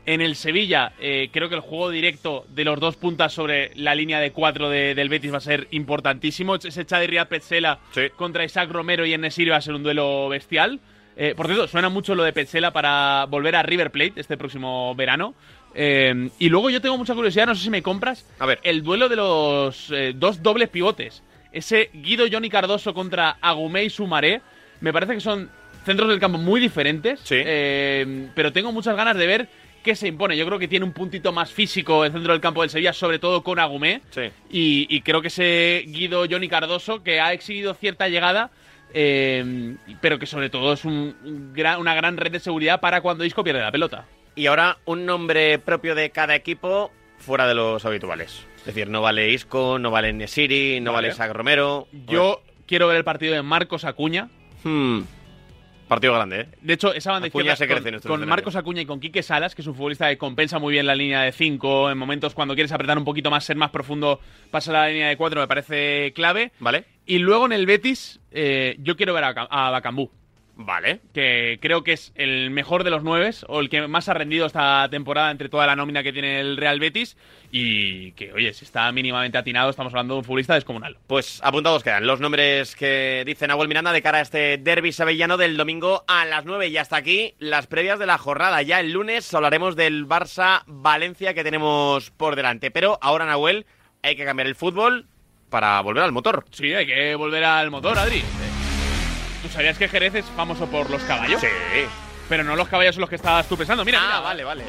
En el Sevilla, creo que el juego directo de los dos puntas sobre la línea de 4 del Betis va a ser importantísimo. Ese Chadi Riyad Petzela contra Isaac Romero y En-Nesyri va a ser un duelo bestial. Por cierto, suena mucho lo de Petzela para volver a River Plate este próximo verano. Y luego yo tengo mucha curiosidad, no sé si me compras, el duelo de los dos dobles pivotes. Ese Guido Johnny Cardoso contra Agumé y Soumaré. Me parece que son centros del campo muy diferentes, pero tengo muchas ganas de ver qué se impone. Yo creo que tiene un puntito más físico el centro del campo del Sevilla, sobre todo con Agumé. Y creo que ese Guido Johnny Cardoso, que ha exhibido cierta llegada, pero que sobre todo es una gran red de seguridad para cuando Isco pierde la pelota. Y ahora un nombre propio de cada equipo fuera de los habituales. Es decir, no vale Isco, no vale En-Nesyri, no vale Isaac Romero. Yo quiero ver el partido de Marcos Acuña. Partido grande, ¿eh? De hecho, esa banda Acuña izquierda con Marcos Acuña y con Quique Salas, que es un futbolista que compensa muy bien la línea de 5. En momentos cuando quieres apretar un poquito más, ser más profundo, pasar a la línea de 4, me parece clave. Vale. Y luego en el Betis, yo quiero ver a Bakambu. Vale. Que creo que es el mejor de los 9 o el que más ha rendido esta temporada entre toda la nómina que tiene el Real Betis. Y que, oye, si está mínimamente atinado, estamos hablando de un futbolista descomunal. Pues apuntados quedan los nombres que dice Nahuel Miranda de cara a este derbi sevillano del domingo a las 9. Y hasta aquí las previas de la jornada. Ya el lunes hablaremos del Barça-Valencia que tenemos por delante. Pero ahora, Nahuel, hay que cambiar el fútbol para volver al motor. Sí, hay que volver al motor, Adri. ¿Tú sabías que Jerez es famoso por los caballos? Sí. Pero no los caballos son los que estabas tú pensando. Mira, mira. Vale. Vale.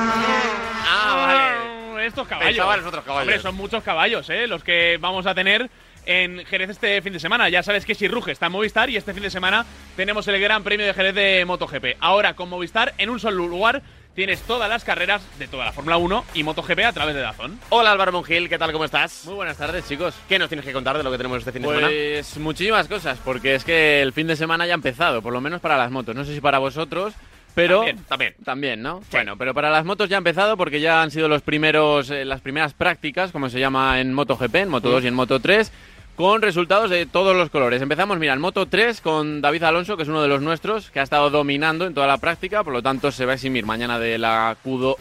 Estos caballos. Pensaba en los otros caballos. Hombre, son muchos caballos, los que vamos a tener en Jerez este fin de semana. Ya sabes que si Ruge está en Movistar y este fin de semana tenemos el Gran Premio de Jerez de MotoGP. Ahora con Movistar en un solo lugar tienes todas las carreras de toda la Fórmula 1 y MotoGP a través de DAZN. Hola Álvaro Monjil, ¿qué tal? ¿Cómo estás? Muy buenas tardes, chicos. ¿Qué nos tienes que contar de lo que tenemos este fin de semana? Pues muchísimas cosas, porque es que el fin de semana ya ha empezado, por lo menos para las motos. No sé si para vosotros, pero también, ¿no? Sí. Bueno, pero para las motos ya ha empezado porque ya han sido las primeras prácticas, como se llama en MotoGP, en Moto2 y en Moto3. Con resultados de todos los colores. Empezamos, mira, en Moto 3 con David Alonso, que es uno de los nuestros, que ha estado dominando en toda la práctica, por lo tanto se va a eximir mañana de la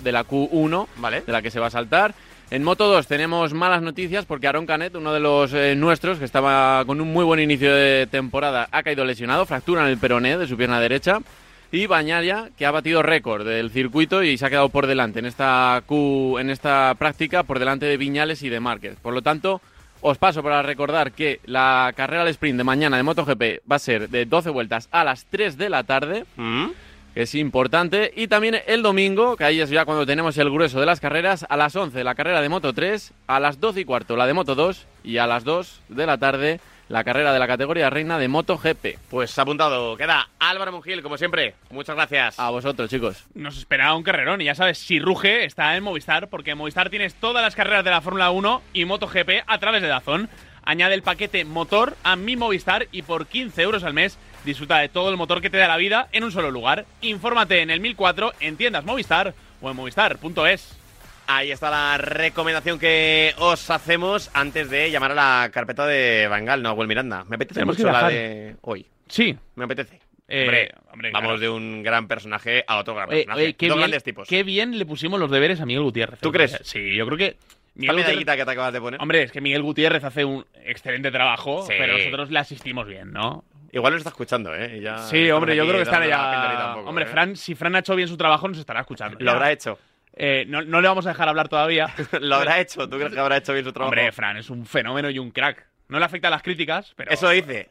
Q1, ¿vale? De la que se va a saltar. En Moto 2 tenemos malas noticias porque Aaron Canet, uno de los nuestros, que estaba con un muy buen inicio de temporada, ha caído lesionado, fractura en el peroné de su pierna derecha. Y Bagnaia, que ha batido récord del circuito y se ha quedado por delante en esta práctica, por delante de Viñales y de Márquez. Por lo tanto, os paso para recordar que la carrera al sprint de mañana de MotoGP va a ser de 12 vueltas a las 3 de la tarde, que es importante. Y también el domingo, que ahí es ya cuando tenemos el grueso de las carreras, a las 11 la carrera de Moto 3, a las 12 y cuarto la de Moto 2 y a las 2 de la tarde la carrera de la categoría reina de MotoGP. Pues apuntado queda Álvaro Monjil, como siempre. Muchas gracias. A vosotros, chicos. Nos espera un carrerón y ya sabes, si Ruge está en Movistar, porque en Movistar tienes todas las carreras de la Fórmula 1 y MotoGP a través de DAZN. Añade el paquete motor a mi Movistar y por 15 euros al mes disfruta de todo el motor que te da la vida en un solo lugar. Infórmate en el 1004 en tiendas Movistar o en movistar.es. Ahí está la recomendación que os hacemos antes de llamar a la carpeta de Bangal, no, Nahuel Miranda. Me apetece mucho la de hoy. Sí. Me apetece. Hombre, vamos claro. de un gran personaje a otro gran personaje. Dos grandes tipos. Qué bien le pusimos los deberes a Miguel Gutiérrez. ¿Tú crees? Sí, yo creo que Miguel Gutiérrez, que te acabas de poner. Hombre, es que Miguel Gutiérrez hace un excelente trabajo, pero nosotros le asistimos bien, ¿no? Igual nos está escuchando, ¿eh? Ya sí, hombre, yo creo que estará ya... Hombre, si Fran ha hecho bien su trabajo, nos estará escuchando. Lo habrá hecho. No le vamos a dejar hablar todavía. Lo habrá hecho. ¿Tú crees que habrá hecho bien su trabajo? Hombre, Fran es un fenómeno y un crack. No le afectan las críticas, pero... Eso dice,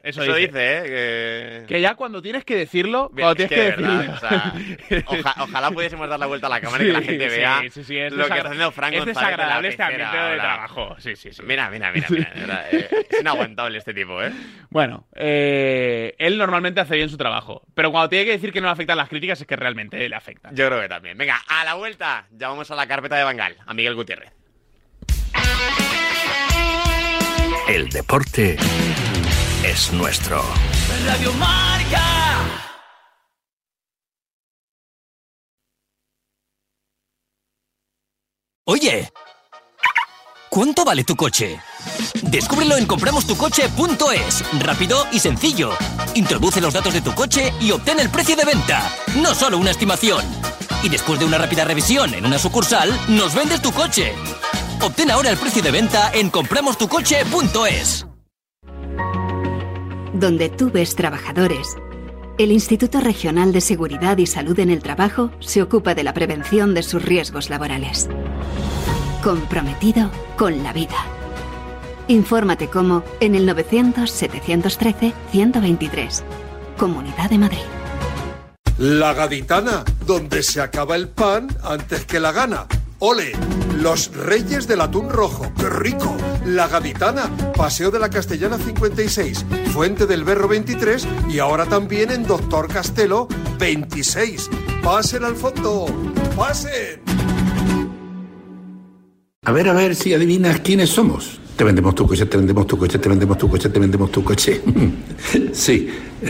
Que ya cuando tienes que decirlo... Ojalá pudiésemos dar la vuelta a la cámara y que la gente vea lo que está haciendo Fran González. Es desagradable este ambiente de trabajo. Sí. Mira. Es inaguantable este tipo, ¿eh? Bueno, él normalmente hace bien su trabajo. Pero cuando tiene que decir que no le afectan las críticas es que realmente le afectan. Yo creo que también. Venga, a la vuelta llamamos a la carpeta de Bangal, a Miguel Gutiérrez. El deporte es nuestro. Radio Marca. Oye, ¿cuánto vale tu coche? Descúbrelo en compramostucoche.es. Rápido y sencillo. Introduce los datos de tu coche y obtén el precio de venta. No solo una estimación. Y después de una rápida revisión en una sucursal, nos vendes tu coche. Obtén ahora el precio de venta en compramostucoche.es. Donde tú ves trabajadores, el Instituto Regional de Seguridad y Salud en el Trabajo se ocupa de la prevención de sus riesgos laborales. Comprometido con la vida. Infórmate cómo en el 900-713-123. Comunidad de Madrid. La Gaditana, donde se acaba el pan antes que la gana. ¡Ole! Los Reyes del Atún Rojo. ¡Qué rico! La Gaditana, Paseo de la Castellana 56, Fuente del Berro 23 y ahora también en Doctor Castelo 26. ¡Pasen al fondo! ¡Pasen! A ver si adivinas quiénes somos. Te vendemos tu coche, te vendemos tu coche, te vendemos tu coche, te vendemos tu coche. Sí,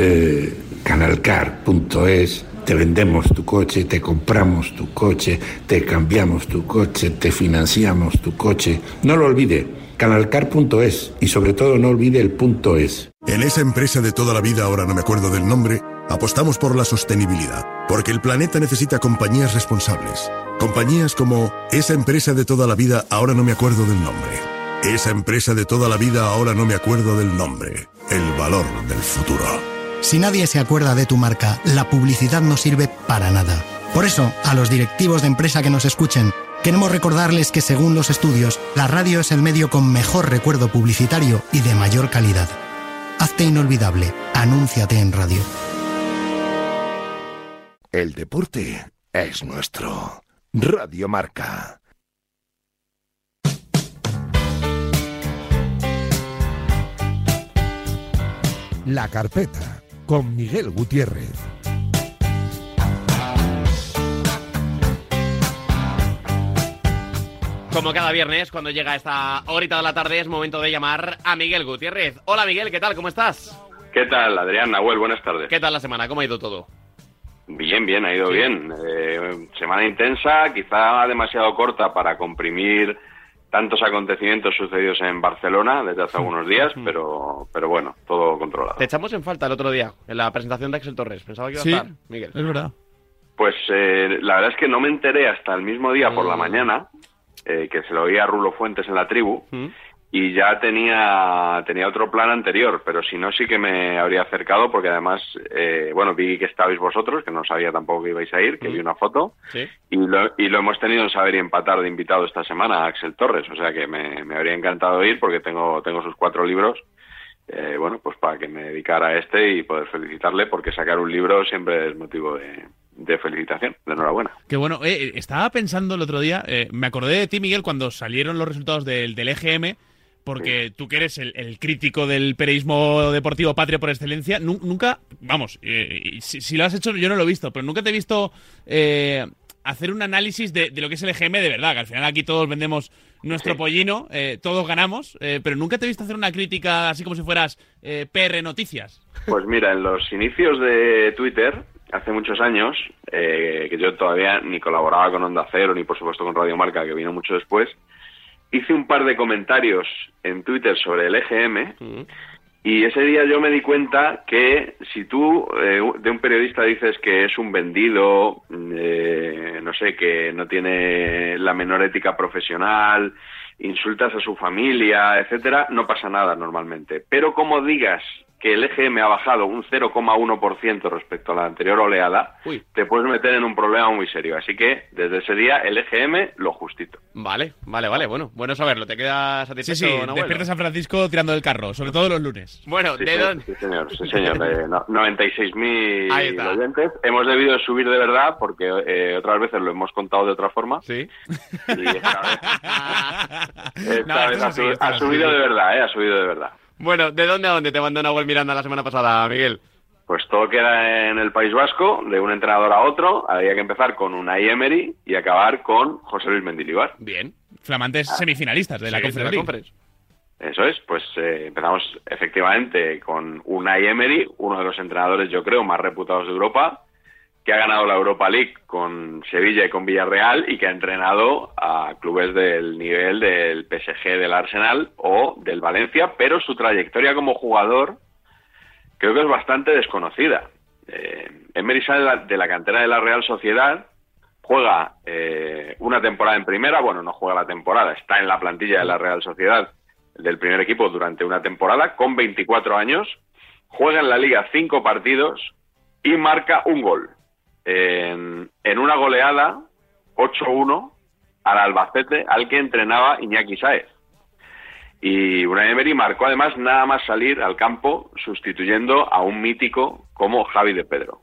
Canalcar.es. Te vendemos tu coche, te compramos tu coche, te cambiamos tu coche, te financiamos tu coche. No lo olvide, Canalcar.es y sobre todo no olvide el .es. En esa empresa de toda la vida, ahora no me acuerdo del nombre, apostamos por la sostenibilidad, porque el planeta necesita compañías responsables. Compañías como esa empresa de toda la vida, ahora no me acuerdo del nombre. Esa empresa de toda la vida, ahora no me acuerdo del nombre. El valor del futuro. Si nadie se acuerda de tu marca, la publicidad no sirve para nada. Por eso, a los directivos de empresa que nos escuchen, queremos recordarles que según los estudios, la radio es el medio con mejor recuerdo publicitario y de mayor calidad. Hazte inolvidable. Anúnciate en radio. El deporte es nuestro. Radio Marca. La Carpeta, con Miguel Gutiérrez. Como cada viernes, cuando llega esta horita de la tarde, es momento de llamar a Miguel Gutiérrez. Hola Miguel, ¿qué tal? ¿Cómo estás? ¿Qué tal, Adrián? Nahuel, buenas tardes. ¿Qué tal la semana? ¿Cómo ha ido todo? Bien, ha ido bien. Semana intensa, quizá demasiado corta para comprimir tantos acontecimientos sucedidos en Barcelona desde hace algunos días, pero bueno, todo controlado. Te echamos en falta el otro día, en la presentación de Axel Torres. Pensaba que iba a estar, Miguel. Es verdad. Pues la verdad es que no me enteré hasta el mismo día por la mañana, que se lo oía a Rulo Fuentes en la tribu, y ya tenía otro plan anterior, pero si no sí que me habría acercado, porque además, vi que estabais vosotros, que no sabía tampoco que ibais a ir, que vi una foto, y lo hemos tenido en Saber y Empatar de invitado esta semana a Axel Torres, o sea que me habría encantado ir porque tengo sus 4 libros, pues para que me dedicara a este y poder felicitarle, porque sacar un libro siempre es motivo de felicitación, de enhorabuena. Que bueno, estaba pensando el otro día, me acordé de ti, Miguel, cuando salieron los resultados del EGM, porque tú que eres el crítico del periodismo deportivo patrio por excelencia, nunca, si lo has hecho yo no lo he visto, pero nunca te he visto hacer un análisis de lo que es el EGM de verdad, que al final aquí todos vendemos nuestro pollino, todos ganamos, pero nunca te he visto hacer una crítica así como si fueras PR Noticias. Pues mira, en los inicios de Twitter, hace muchos años, que yo todavía ni colaboraba con Onda Cero, ni por supuesto con Radio Marca, que vino mucho después, hice un par de comentarios en Twitter sobre el EGM y ese día yo me di cuenta que si tú de un periodista dices que es un vendido, que no tiene la menor ética profesional, insultas a su familia, etcétera, no pasa nada normalmente. Pero como digas que el EGM ha bajado un 0,1% respecto a la anterior oleada, te puedes meter en un problema muy serio. Así que, desde ese día, el EGM lo justito. Vale. Bueno saberlo. ¿Te quedas satisfecho? Sí, despierta San Francisco tirando del carro, sobre todo los lunes. Bueno, sí, señor. 96.000 oyentes. Hemos debido subir de verdad, porque otras veces lo hemos contado de otra forma. Sí. Y esta vez ha subido de verdad, ha subido de verdad. Bueno, ¿de dónde a dónde te mandó Nahuel Miranda la semana pasada, Miguel? Pues todo queda en el País Vasco, de un entrenador a otro. Había que empezar con Unai Emery y acabar con José Luis Mendilibar. Bien. Flamantes semifinalistas de la Conference. Eso es, pues empezamos efectivamente con Unai Emery, uno de los entrenadores, yo creo, más reputados de Europa, que ha ganado la Europa League con Sevilla y con Villarreal y que ha entrenado a clubes del nivel del PSG, del Arsenal o del Valencia, pero su trayectoria como jugador creo que es bastante desconocida. Emery sale de la cantera de la Real Sociedad, juega una temporada en primera, bueno, no juega la temporada, está en la plantilla de la Real Sociedad del primer equipo durante una temporada, con 24 años, juega en la Liga 5 partidos y marca un gol. En una goleada 8-1 al Albacete, al que entrenaba Iñaki Sáez. Y Unai Emery marcó además nada más salir al campo, sustituyendo a un mítico como Javi de Pedro.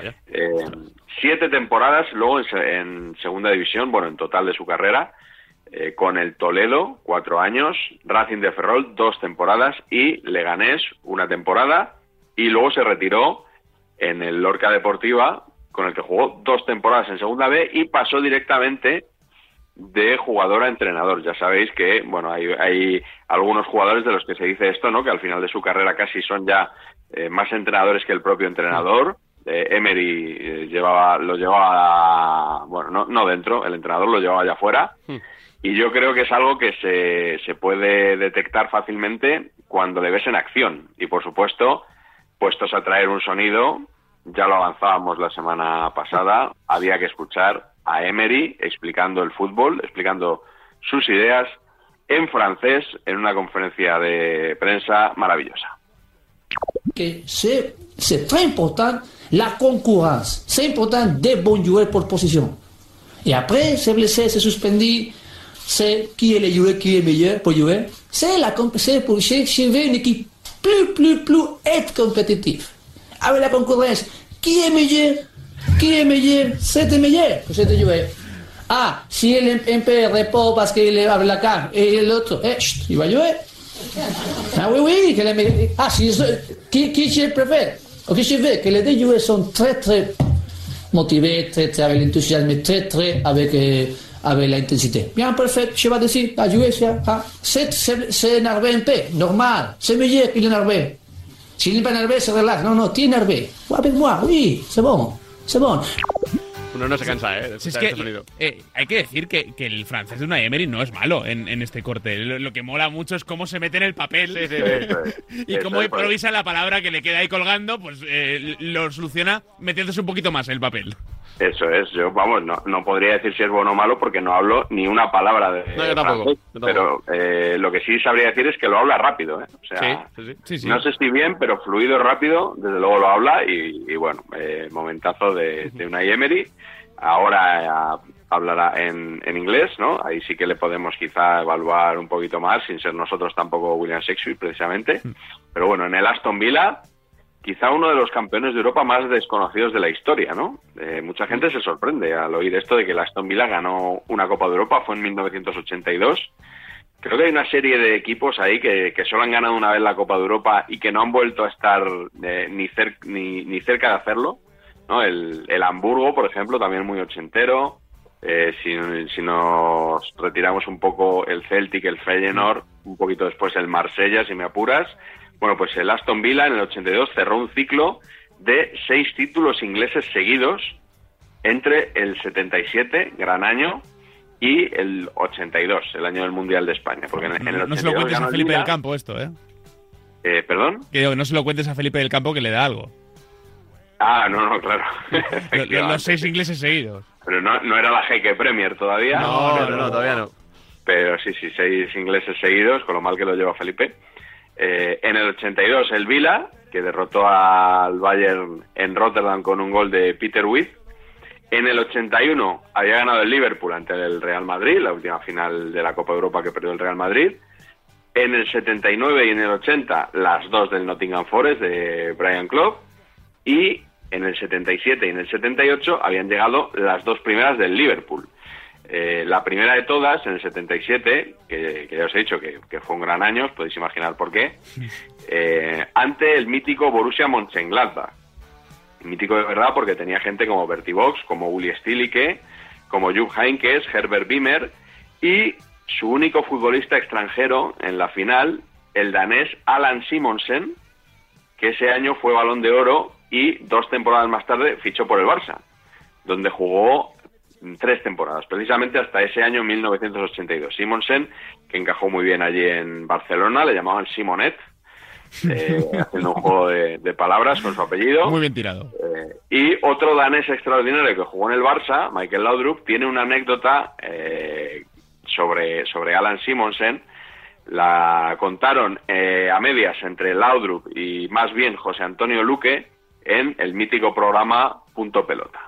7 temporadas luego en segunda división, bueno, en total de su carrera, con el Toledo 4 años, Racing de Ferrol 2 temporadas y Leganés 1 temporada, y luego se retiró en el Lorca Deportiva, con el que jugó 2 temporadas en segunda B y pasó directamente de jugador a entrenador. Ya sabéis que, bueno, hay algunos jugadores de los que se dice esto, ¿no? Que al final de su carrera casi son ya más entrenadores que el propio entrenador. Emery lo llevaba, bueno, no dentro, el entrenador lo llevaba allá afuera. Y yo creo que es algo que se puede detectar fácilmente cuando le ves en acción. Y por supuesto, puestos a traer un sonido, ya lo avanzábamos la semana pasada, había que escuchar a Emery explicando el fútbol, explicando sus ideas en francés en una conferencia de prensa maravillosa. Que c'est très important la concurrence, c'est important des bons joueurs por position. Et après, c'est blessé, c'est suspendu, c'est qui est le joueur qui est meilleur pour jouer. C'est pour je veux une équipe plus être compétitive. Avec la concurrence, qui est meilleur, c'est le meilleur, c'est le joueur. Ah, si el MP repos parce qu'il est avec la carte et l'autre, il va jouer. Ah oui, que les ah, si qui je préfère. Ok, je veux que les deux joueurs sont très motivés, très avec l'enthousiasme, très avec l'intensité. Bien, parfait, je vais dire, à jouer, c'est énervé un peu, normal, c'est meilleur qu'il est énervé. Si il n'est pas énervé, se relaxe. No, tu es énervé. Avec moi, oui, c'est bon. Uno no se cansa, de Si es escuchar que este sonido. hay que decir que el francés de Unai Emery no es malo en este corte. Lo que mola mucho es cómo se mete en el papel y cómo improvisa la palabra que le queda ahí colgando, pues lo soluciona metiéndose un poquito más en el papel. Eso es, yo no podría decir si es bueno o malo porque no hablo ni una palabra de yo tampoco, pero lo que sí sabría decir es que lo habla rápido, O sea, sí. No sé si bien, pero fluido, rápido, desde luego lo habla y bueno, momentazo de Unai Emery. Ahora hablará en inglés, ¿no? Ahí sí que le podemos quizá evaluar un poquito más, sin ser nosotros tampoco William Shakespeare precisamente, pero bueno, en el Aston Villa quizá uno de los campeones de Europa más desconocidos de la historia, ¿no? Mucha gente se sorprende al oír esto de que el Aston Villa ganó una Copa de Europa, fue en 1982. Creo que hay una serie de equipos ahí que solo han ganado una vez la Copa de Europa y que no han vuelto a estar ni cerca de hacerlo, ¿no? El Hamburgo, por ejemplo, también muy ochentero. Si nos retiramos un poco, el Celtic, el Feyenoord, un poquito después el Marsella, si me apuras. Bueno, pues el Aston Villa en el 82 cerró un ciclo de 6 títulos ingleses seguidos entre el 77, gran año, y el 82, el año del Mundial de España. Porque en el 82 no se lo cuentes a Felipe del Campo esto, ¿Perdón? Que digo, que no se lo cuentes a Felipe del Campo que le da algo. Ah, no, claro. Los 6 ingleses seguidos. Pero no era la Heike Premier todavía. No, todavía no. Pero sí, 6 ingleses seguidos, con lo mal que lo lleva Felipe. En el 82 el Villa, que derrotó al Bayern en Rotterdam con un gol de Peter Witt. En el 81 había ganado el Liverpool ante el Real Madrid, la última final de la Copa de Europa que perdió el Real Madrid. En el 79 y en el 80 las 2 del Nottingham Forest de Brian Clough. Y en el 77 y en el 78 habían llegado las 2 primeras del Liverpool. La primera de todas, en el 77, que ya os he dicho que fue un gran año, os podéis imaginar por qué, ante el mítico Borussia Mönchengladbach. Mítico de verdad porque tenía gente como Bertie Vogts, como Uli Stielike, como Jupp Heynckes, Herbert Wimmer y su único futbolista extranjero en la final, el danés Allan Simonsen, que ese año fue Balón de Oro y 2 temporadas más tarde fichó por el Barça, donde jugó 3 temporadas, precisamente hasta ese año 1982. Simonsen, que encajó muy bien allí en Barcelona, le llamaban Simonet, haciendo un juego de palabras con su apellido. Muy bien tirado. Y otro danés extraordinario que jugó en el Barça, Michael Laudrup, tiene una anécdota sobre Alan Simonsen. La contaron a medias entre Laudrup y más bien José Antonio Luque en el mítico programa Punto Pelota.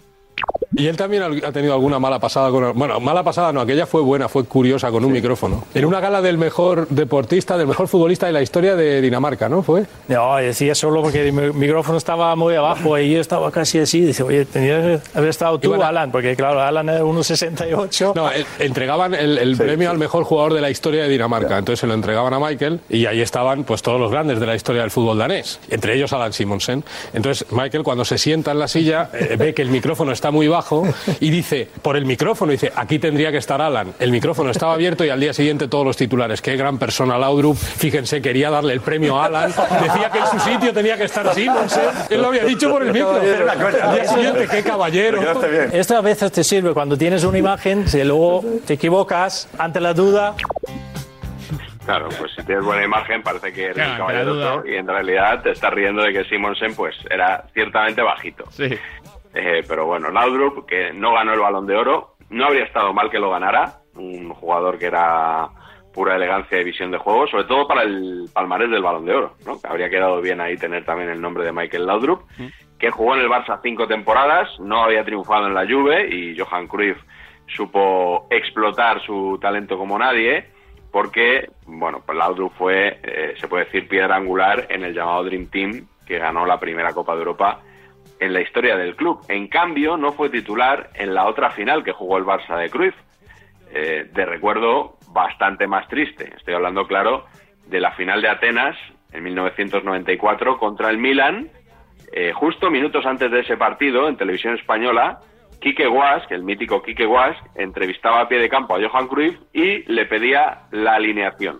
Y él también ha tenido alguna mala pasada mala pasada no, aquella fue buena, fue curiosa con un micrófono. En una gala del mejor deportista, del mejor futbolista de la historia de Dinamarca, ¿no? ¿Fue? No, decía solo porque el micrófono estaba muy abajo y yo estaba casi así. Dice, oye, tenías que haber estado tú, Alan, porque claro, Alan era 1,68. No, entregaban el premio al mejor jugador de la historia de Dinamarca. Entonces se lo entregaban a Michael y ahí estaban pues todos los grandes de la historia del fútbol danés, entre ellos Alan Simonsen. Entonces Michael, cuando se sienta en la silla, ve que el micrófono está muy bajo y dice, por el micrófono, dice, aquí tendría que estar Alan. El micrófono estaba abierto y al día siguiente todos los titulares. Qué gran persona Laudrup, fíjense, quería darle el premio a Alan, decía que en su sitio tenía que estar Simonsen, él lo había dicho por el micro. Al día siguiente, qué caballero. Esto a veces te sirve cuando tienes una imagen, si luego te equivocas, ante la duda. Claro, pues si tienes buena imagen parece que eres un caballero y en realidad te estás riendo de que Simonsen pues era ciertamente bajito. Sí. Pero bueno, Laudrup, que no ganó el Balón de Oro, no habría estado mal que lo ganara, un jugador que era pura elegancia y visión de juego, sobre todo para el palmarés del Balón de Oro, ¿no? Que habría quedado bien ahí tener también el nombre de Michael Laudrup, que jugó en el Barça 5 temporadas, no había triunfado en la Juve y Johan Cruyff supo explotar su talento como nadie, porque, bueno, pues Laudrup fue, se puede decir, piedra angular en el llamado Dream Team, que ganó la primera Copa de Europa en la historia del club. En cambio, no fue titular en la otra final que jugó el Barça de Cruyff. De recuerdo bastante más triste. Estoy hablando, claro, de la final de Atenas en 1994 contra el Milan. Justo minutos antes de ese partido, en televisión española, Quique Guasch, el mítico Quique Guasch, entrevistaba a pie de campo a Johan Cruyff y le pedía la alineación.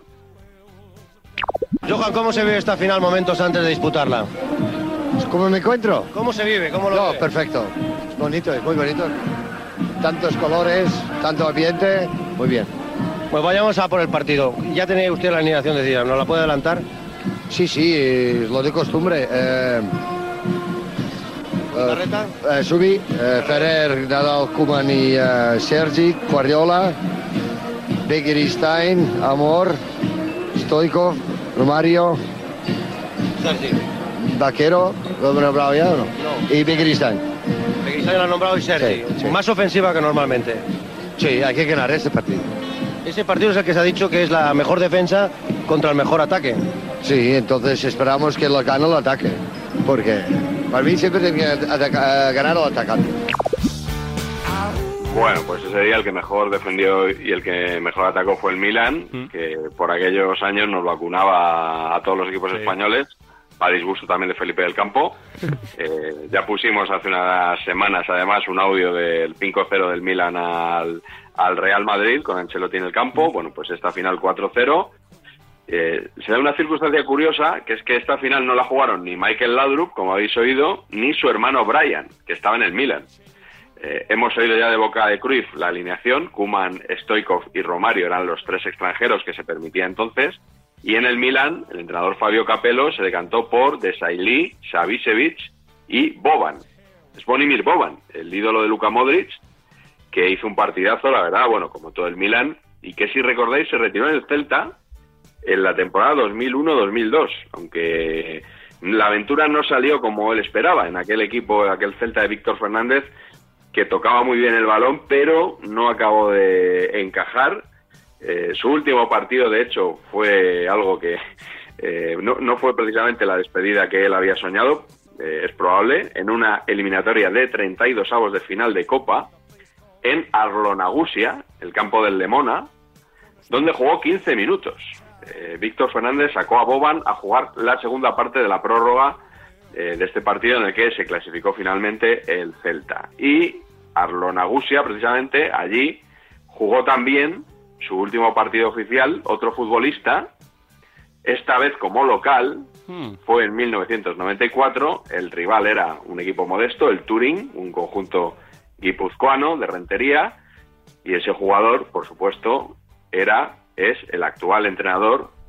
Johan, ¿cómo se vive esta final momentos antes de disputarla? ¿Cómo me encuentro? ¿Cómo se vive? ¿Cómo lo vive? Perfecto. Es bonito, es muy bonito. Tantos colores, tanto ambiente, muy bien. Pues vayamos a por el partido. Ya tenía usted la alineación decidida, ¿nos la puede adelantar? Sí, lo de costumbre. Subi, Ferrer, Nadal, Koeman y Sergi, Guardiola, Begiristain, Amor, Stoichkov, Romario, Sergi. Vaquero, ¿lo he nombrado ya o no? Y Begiristain. Begiristain lo ha nombrado y Sergi. Sí. Más ofensiva que normalmente. Sí, hay que ganar este partido. Ese partido es el que se ha dicho que es la mejor defensa contra el mejor ataque. Sí, entonces esperamos que lo gane el ataque. Porque para mí siempre tiene que ganar el atacante. Bueno, pues ese día el que mejor defendió y el que mejor atacó fue el Milan, que por aquellos años nos vacunaba a todos los equipos españoles, para disgusto también de Felipe del Campo. Ya pusimos hace unas semanas, además, un audio del 5-0 del Milan al Real Madrid, con Ancelotti en el campo. Bueno, pues esta final 4-0. Se da una circunstancia curiosa, que es que esta final no la jugaron ni Michael Laudrup, como habéis oído, ni su hermano Brian, que estaba en el Milan. Hemos oído ya de boca de Cruyff la alineación. Koeman, Stoichkov y Romario eran los tres extranjeros que se permitía entonces. Y en el Milan, el entrenador Fabio Capello se decantó por Desailly, Savicevic y Boban. Zvonimir Boban, el ídolo de Luka Modric, que hizo un partidazo, la verdad, bueno, como todo el Milan, y que, si recordáis, se retiró en el Celta en la temporada 2001-2002, aunque la aventura no salió como él esperaba en aquel equipo, aquel Celta de Víctor Fernández, que tocaba muy bien el balón, pero no acabó de encajar. Su último partido, de hecho, fue algo que no fue precisamente la despedida que él había soñado, es probable, en una eliminatoria de 32avos de final de Copa, en Arlonagusia, el campo del Lemona, donde jugó 15 minutos. Víctor Fernández sacó a Boban a jugar la segunda parte de la prórroga de este partido, en el que se clasificó finalmente el Celta. Y Arlonagusia, precisamente, allí jugó también su último partido oficial otro futbolista, esta vez como local. Fue en 1994, el rival era un equipo modesto, el Turín, un conjunto guipuzcoano de Rentería, y ese jugador, por supuesto, es el actual entrenador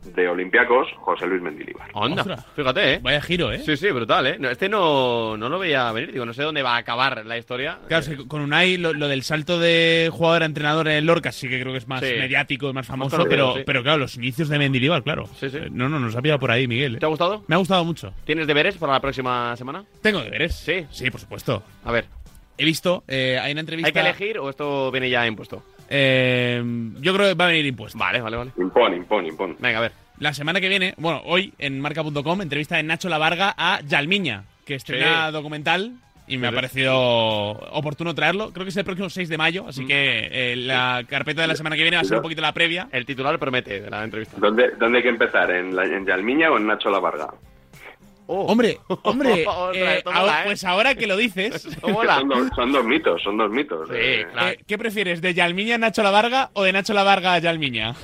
de Olympiacos, José Luis Mendilibar. Onda, Ostras. fíjate, Vaya giro, ¿eh? Sí, sí, brutal, ¿eh? No, este no lo veía venir, digo, no sé dónde va a acabar la historia. Claro, es que con Unai lo del salto de jugador a entrenador en el Lorca sí que creo que es más Sí. mediático, es más famoso, conocido, pero sí. claro, los inicios de Mendilibar, claro. Sí, sí. No, nos ha pillado por ahí, Miguel. ¿Te ha gustado? Me ha gustado mucho. ¿Tienes deberes para la próxima semana? Tengo deberes. Sí. Sí, por supuesto. A ver, He visto, hay una entrevista... ¿hay que elegir o esto viene ya impuesto? Yo creo que va a venir impuesto. Vale. Impone. Venga, a ver. La semana que viene, bueno, hoy en marca.com, entrevista de Nacho Lavarga a Yalmiña, que estrena documental y me ha parecido oportuno traerlo. Creo que es el próximo 6 de mayo, así que la carpeta de la semana que viene va a ser un poquito la previa. El titular promete de la entrevista. ¿Dónde hay que empezar? ¿En Yalmiña o en Nacho Lavarga? Hombre, Ostras, esto mola, ¿eh? pues ahora que lo dices... Son dos mitos. Sí, claro. ¿Qué prefieres, de Yalmiña a Nacho Lavarga o de Nacho Lavarga a Yalmiña?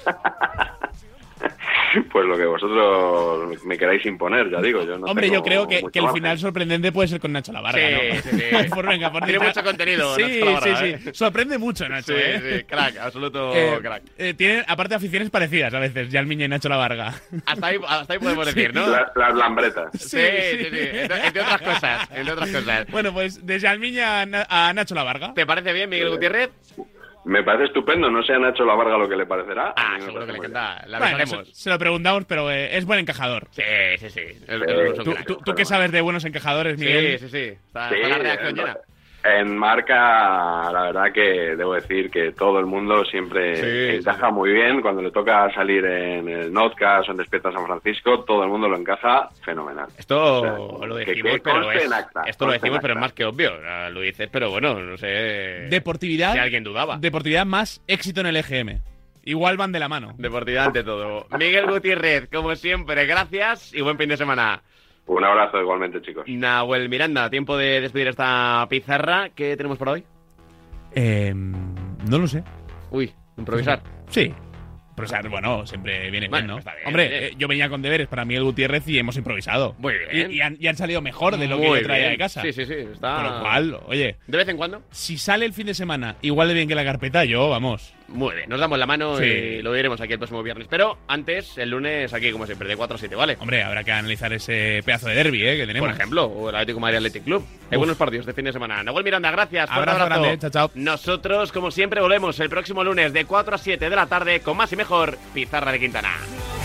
Pues lo que vosotros me queráis imponer, ya digo. Yo no Hombre, tengo yo creo que mucho el margen. final sorprendente puede ser con Nacho Lavarga, ¿no? Sí. Tiene mucho contenido, Sí, Nacho Lavarga, sí. ¿eh? Sorprende mucho, Nacho, Sí, crack, absoluto crack. Tienen, aparte, aficiones parecidas a veces, Yalmiña y Nacho Lavarga. Hasta ahí podemos decir, ¿no? Las lambretas. Sí. Entre otras cosas. Bueno, pues de Yalmiña a Nacho Lavarga. ¿Te parece bien, Miguel Gutiérrez? Me parece estupendo, no sé a Nacho Lavarga lo que le parecerá. Ah, A mí me seguro que parece le muy encanta. La Bueno, besaremos. se lo preguntamos, pero es buen encajador. Sí. ¿Tú qué sabes de buenos encajadores, Miguel? Sí. Está bien. la reacción llena. En Marca, la verdad que debo decir que todo el mundo siempre encaja muy bien. Cuando le toca salir en el Notcast o en Despierta San Francisco, todo el mundo lo encaja fenomenal. Esto O sea, lo que decimos, pero conste en acta, esto lo conste decimos, en pero es acta. más que obvio. Lo dices, pero bueno, no sé. Deportividad. Si alguien dudaba. Deportividad más éxito en el EGM. Igual van de la mano. Deportividad ante todo. Miguel Gutiérrez, como siempre, gracias y buen fin de semana. Un abrazo igualmente, chicos. Nahuel Miranda, tiempo de despedir esta pizarra. ¿Qué tenemos por hoy? No lo sé. Uy, improvisar. Sí. Improvisar, bueno, siempre viene bien, ¿no? Está bien, Hombre, bien. yo venía con deberes para Miguel Gutiérrez y hemos improvisado. Muy bien. Y han salido mejor de lo que yo traía de casa. Sí, está... Con lo cual, oye... ¿De vez en cuando? Si sale el fin de semana igual de bien que la carpeta, vamos... Muy bien, nos damos la mano Sí. y lo diremos aquí el próximo viernes. Pero antes, el lunes, aquí como siempre, de 4 a 7, ¿vale? Hombre, habrá que analizar ese pedazo de derbi, que tenemos. Por ejemplo, o el Atlético de Madrid Athletic Club. Hay buenos partidos de fin de semana. Nahuel Miranda, gracias. Fuerte Abrazo grande, chao. Nosotros, como siempre, volvemos el próximo lunes de 4 a 7 de la tarde con más y mejor Pizarra de Quintana.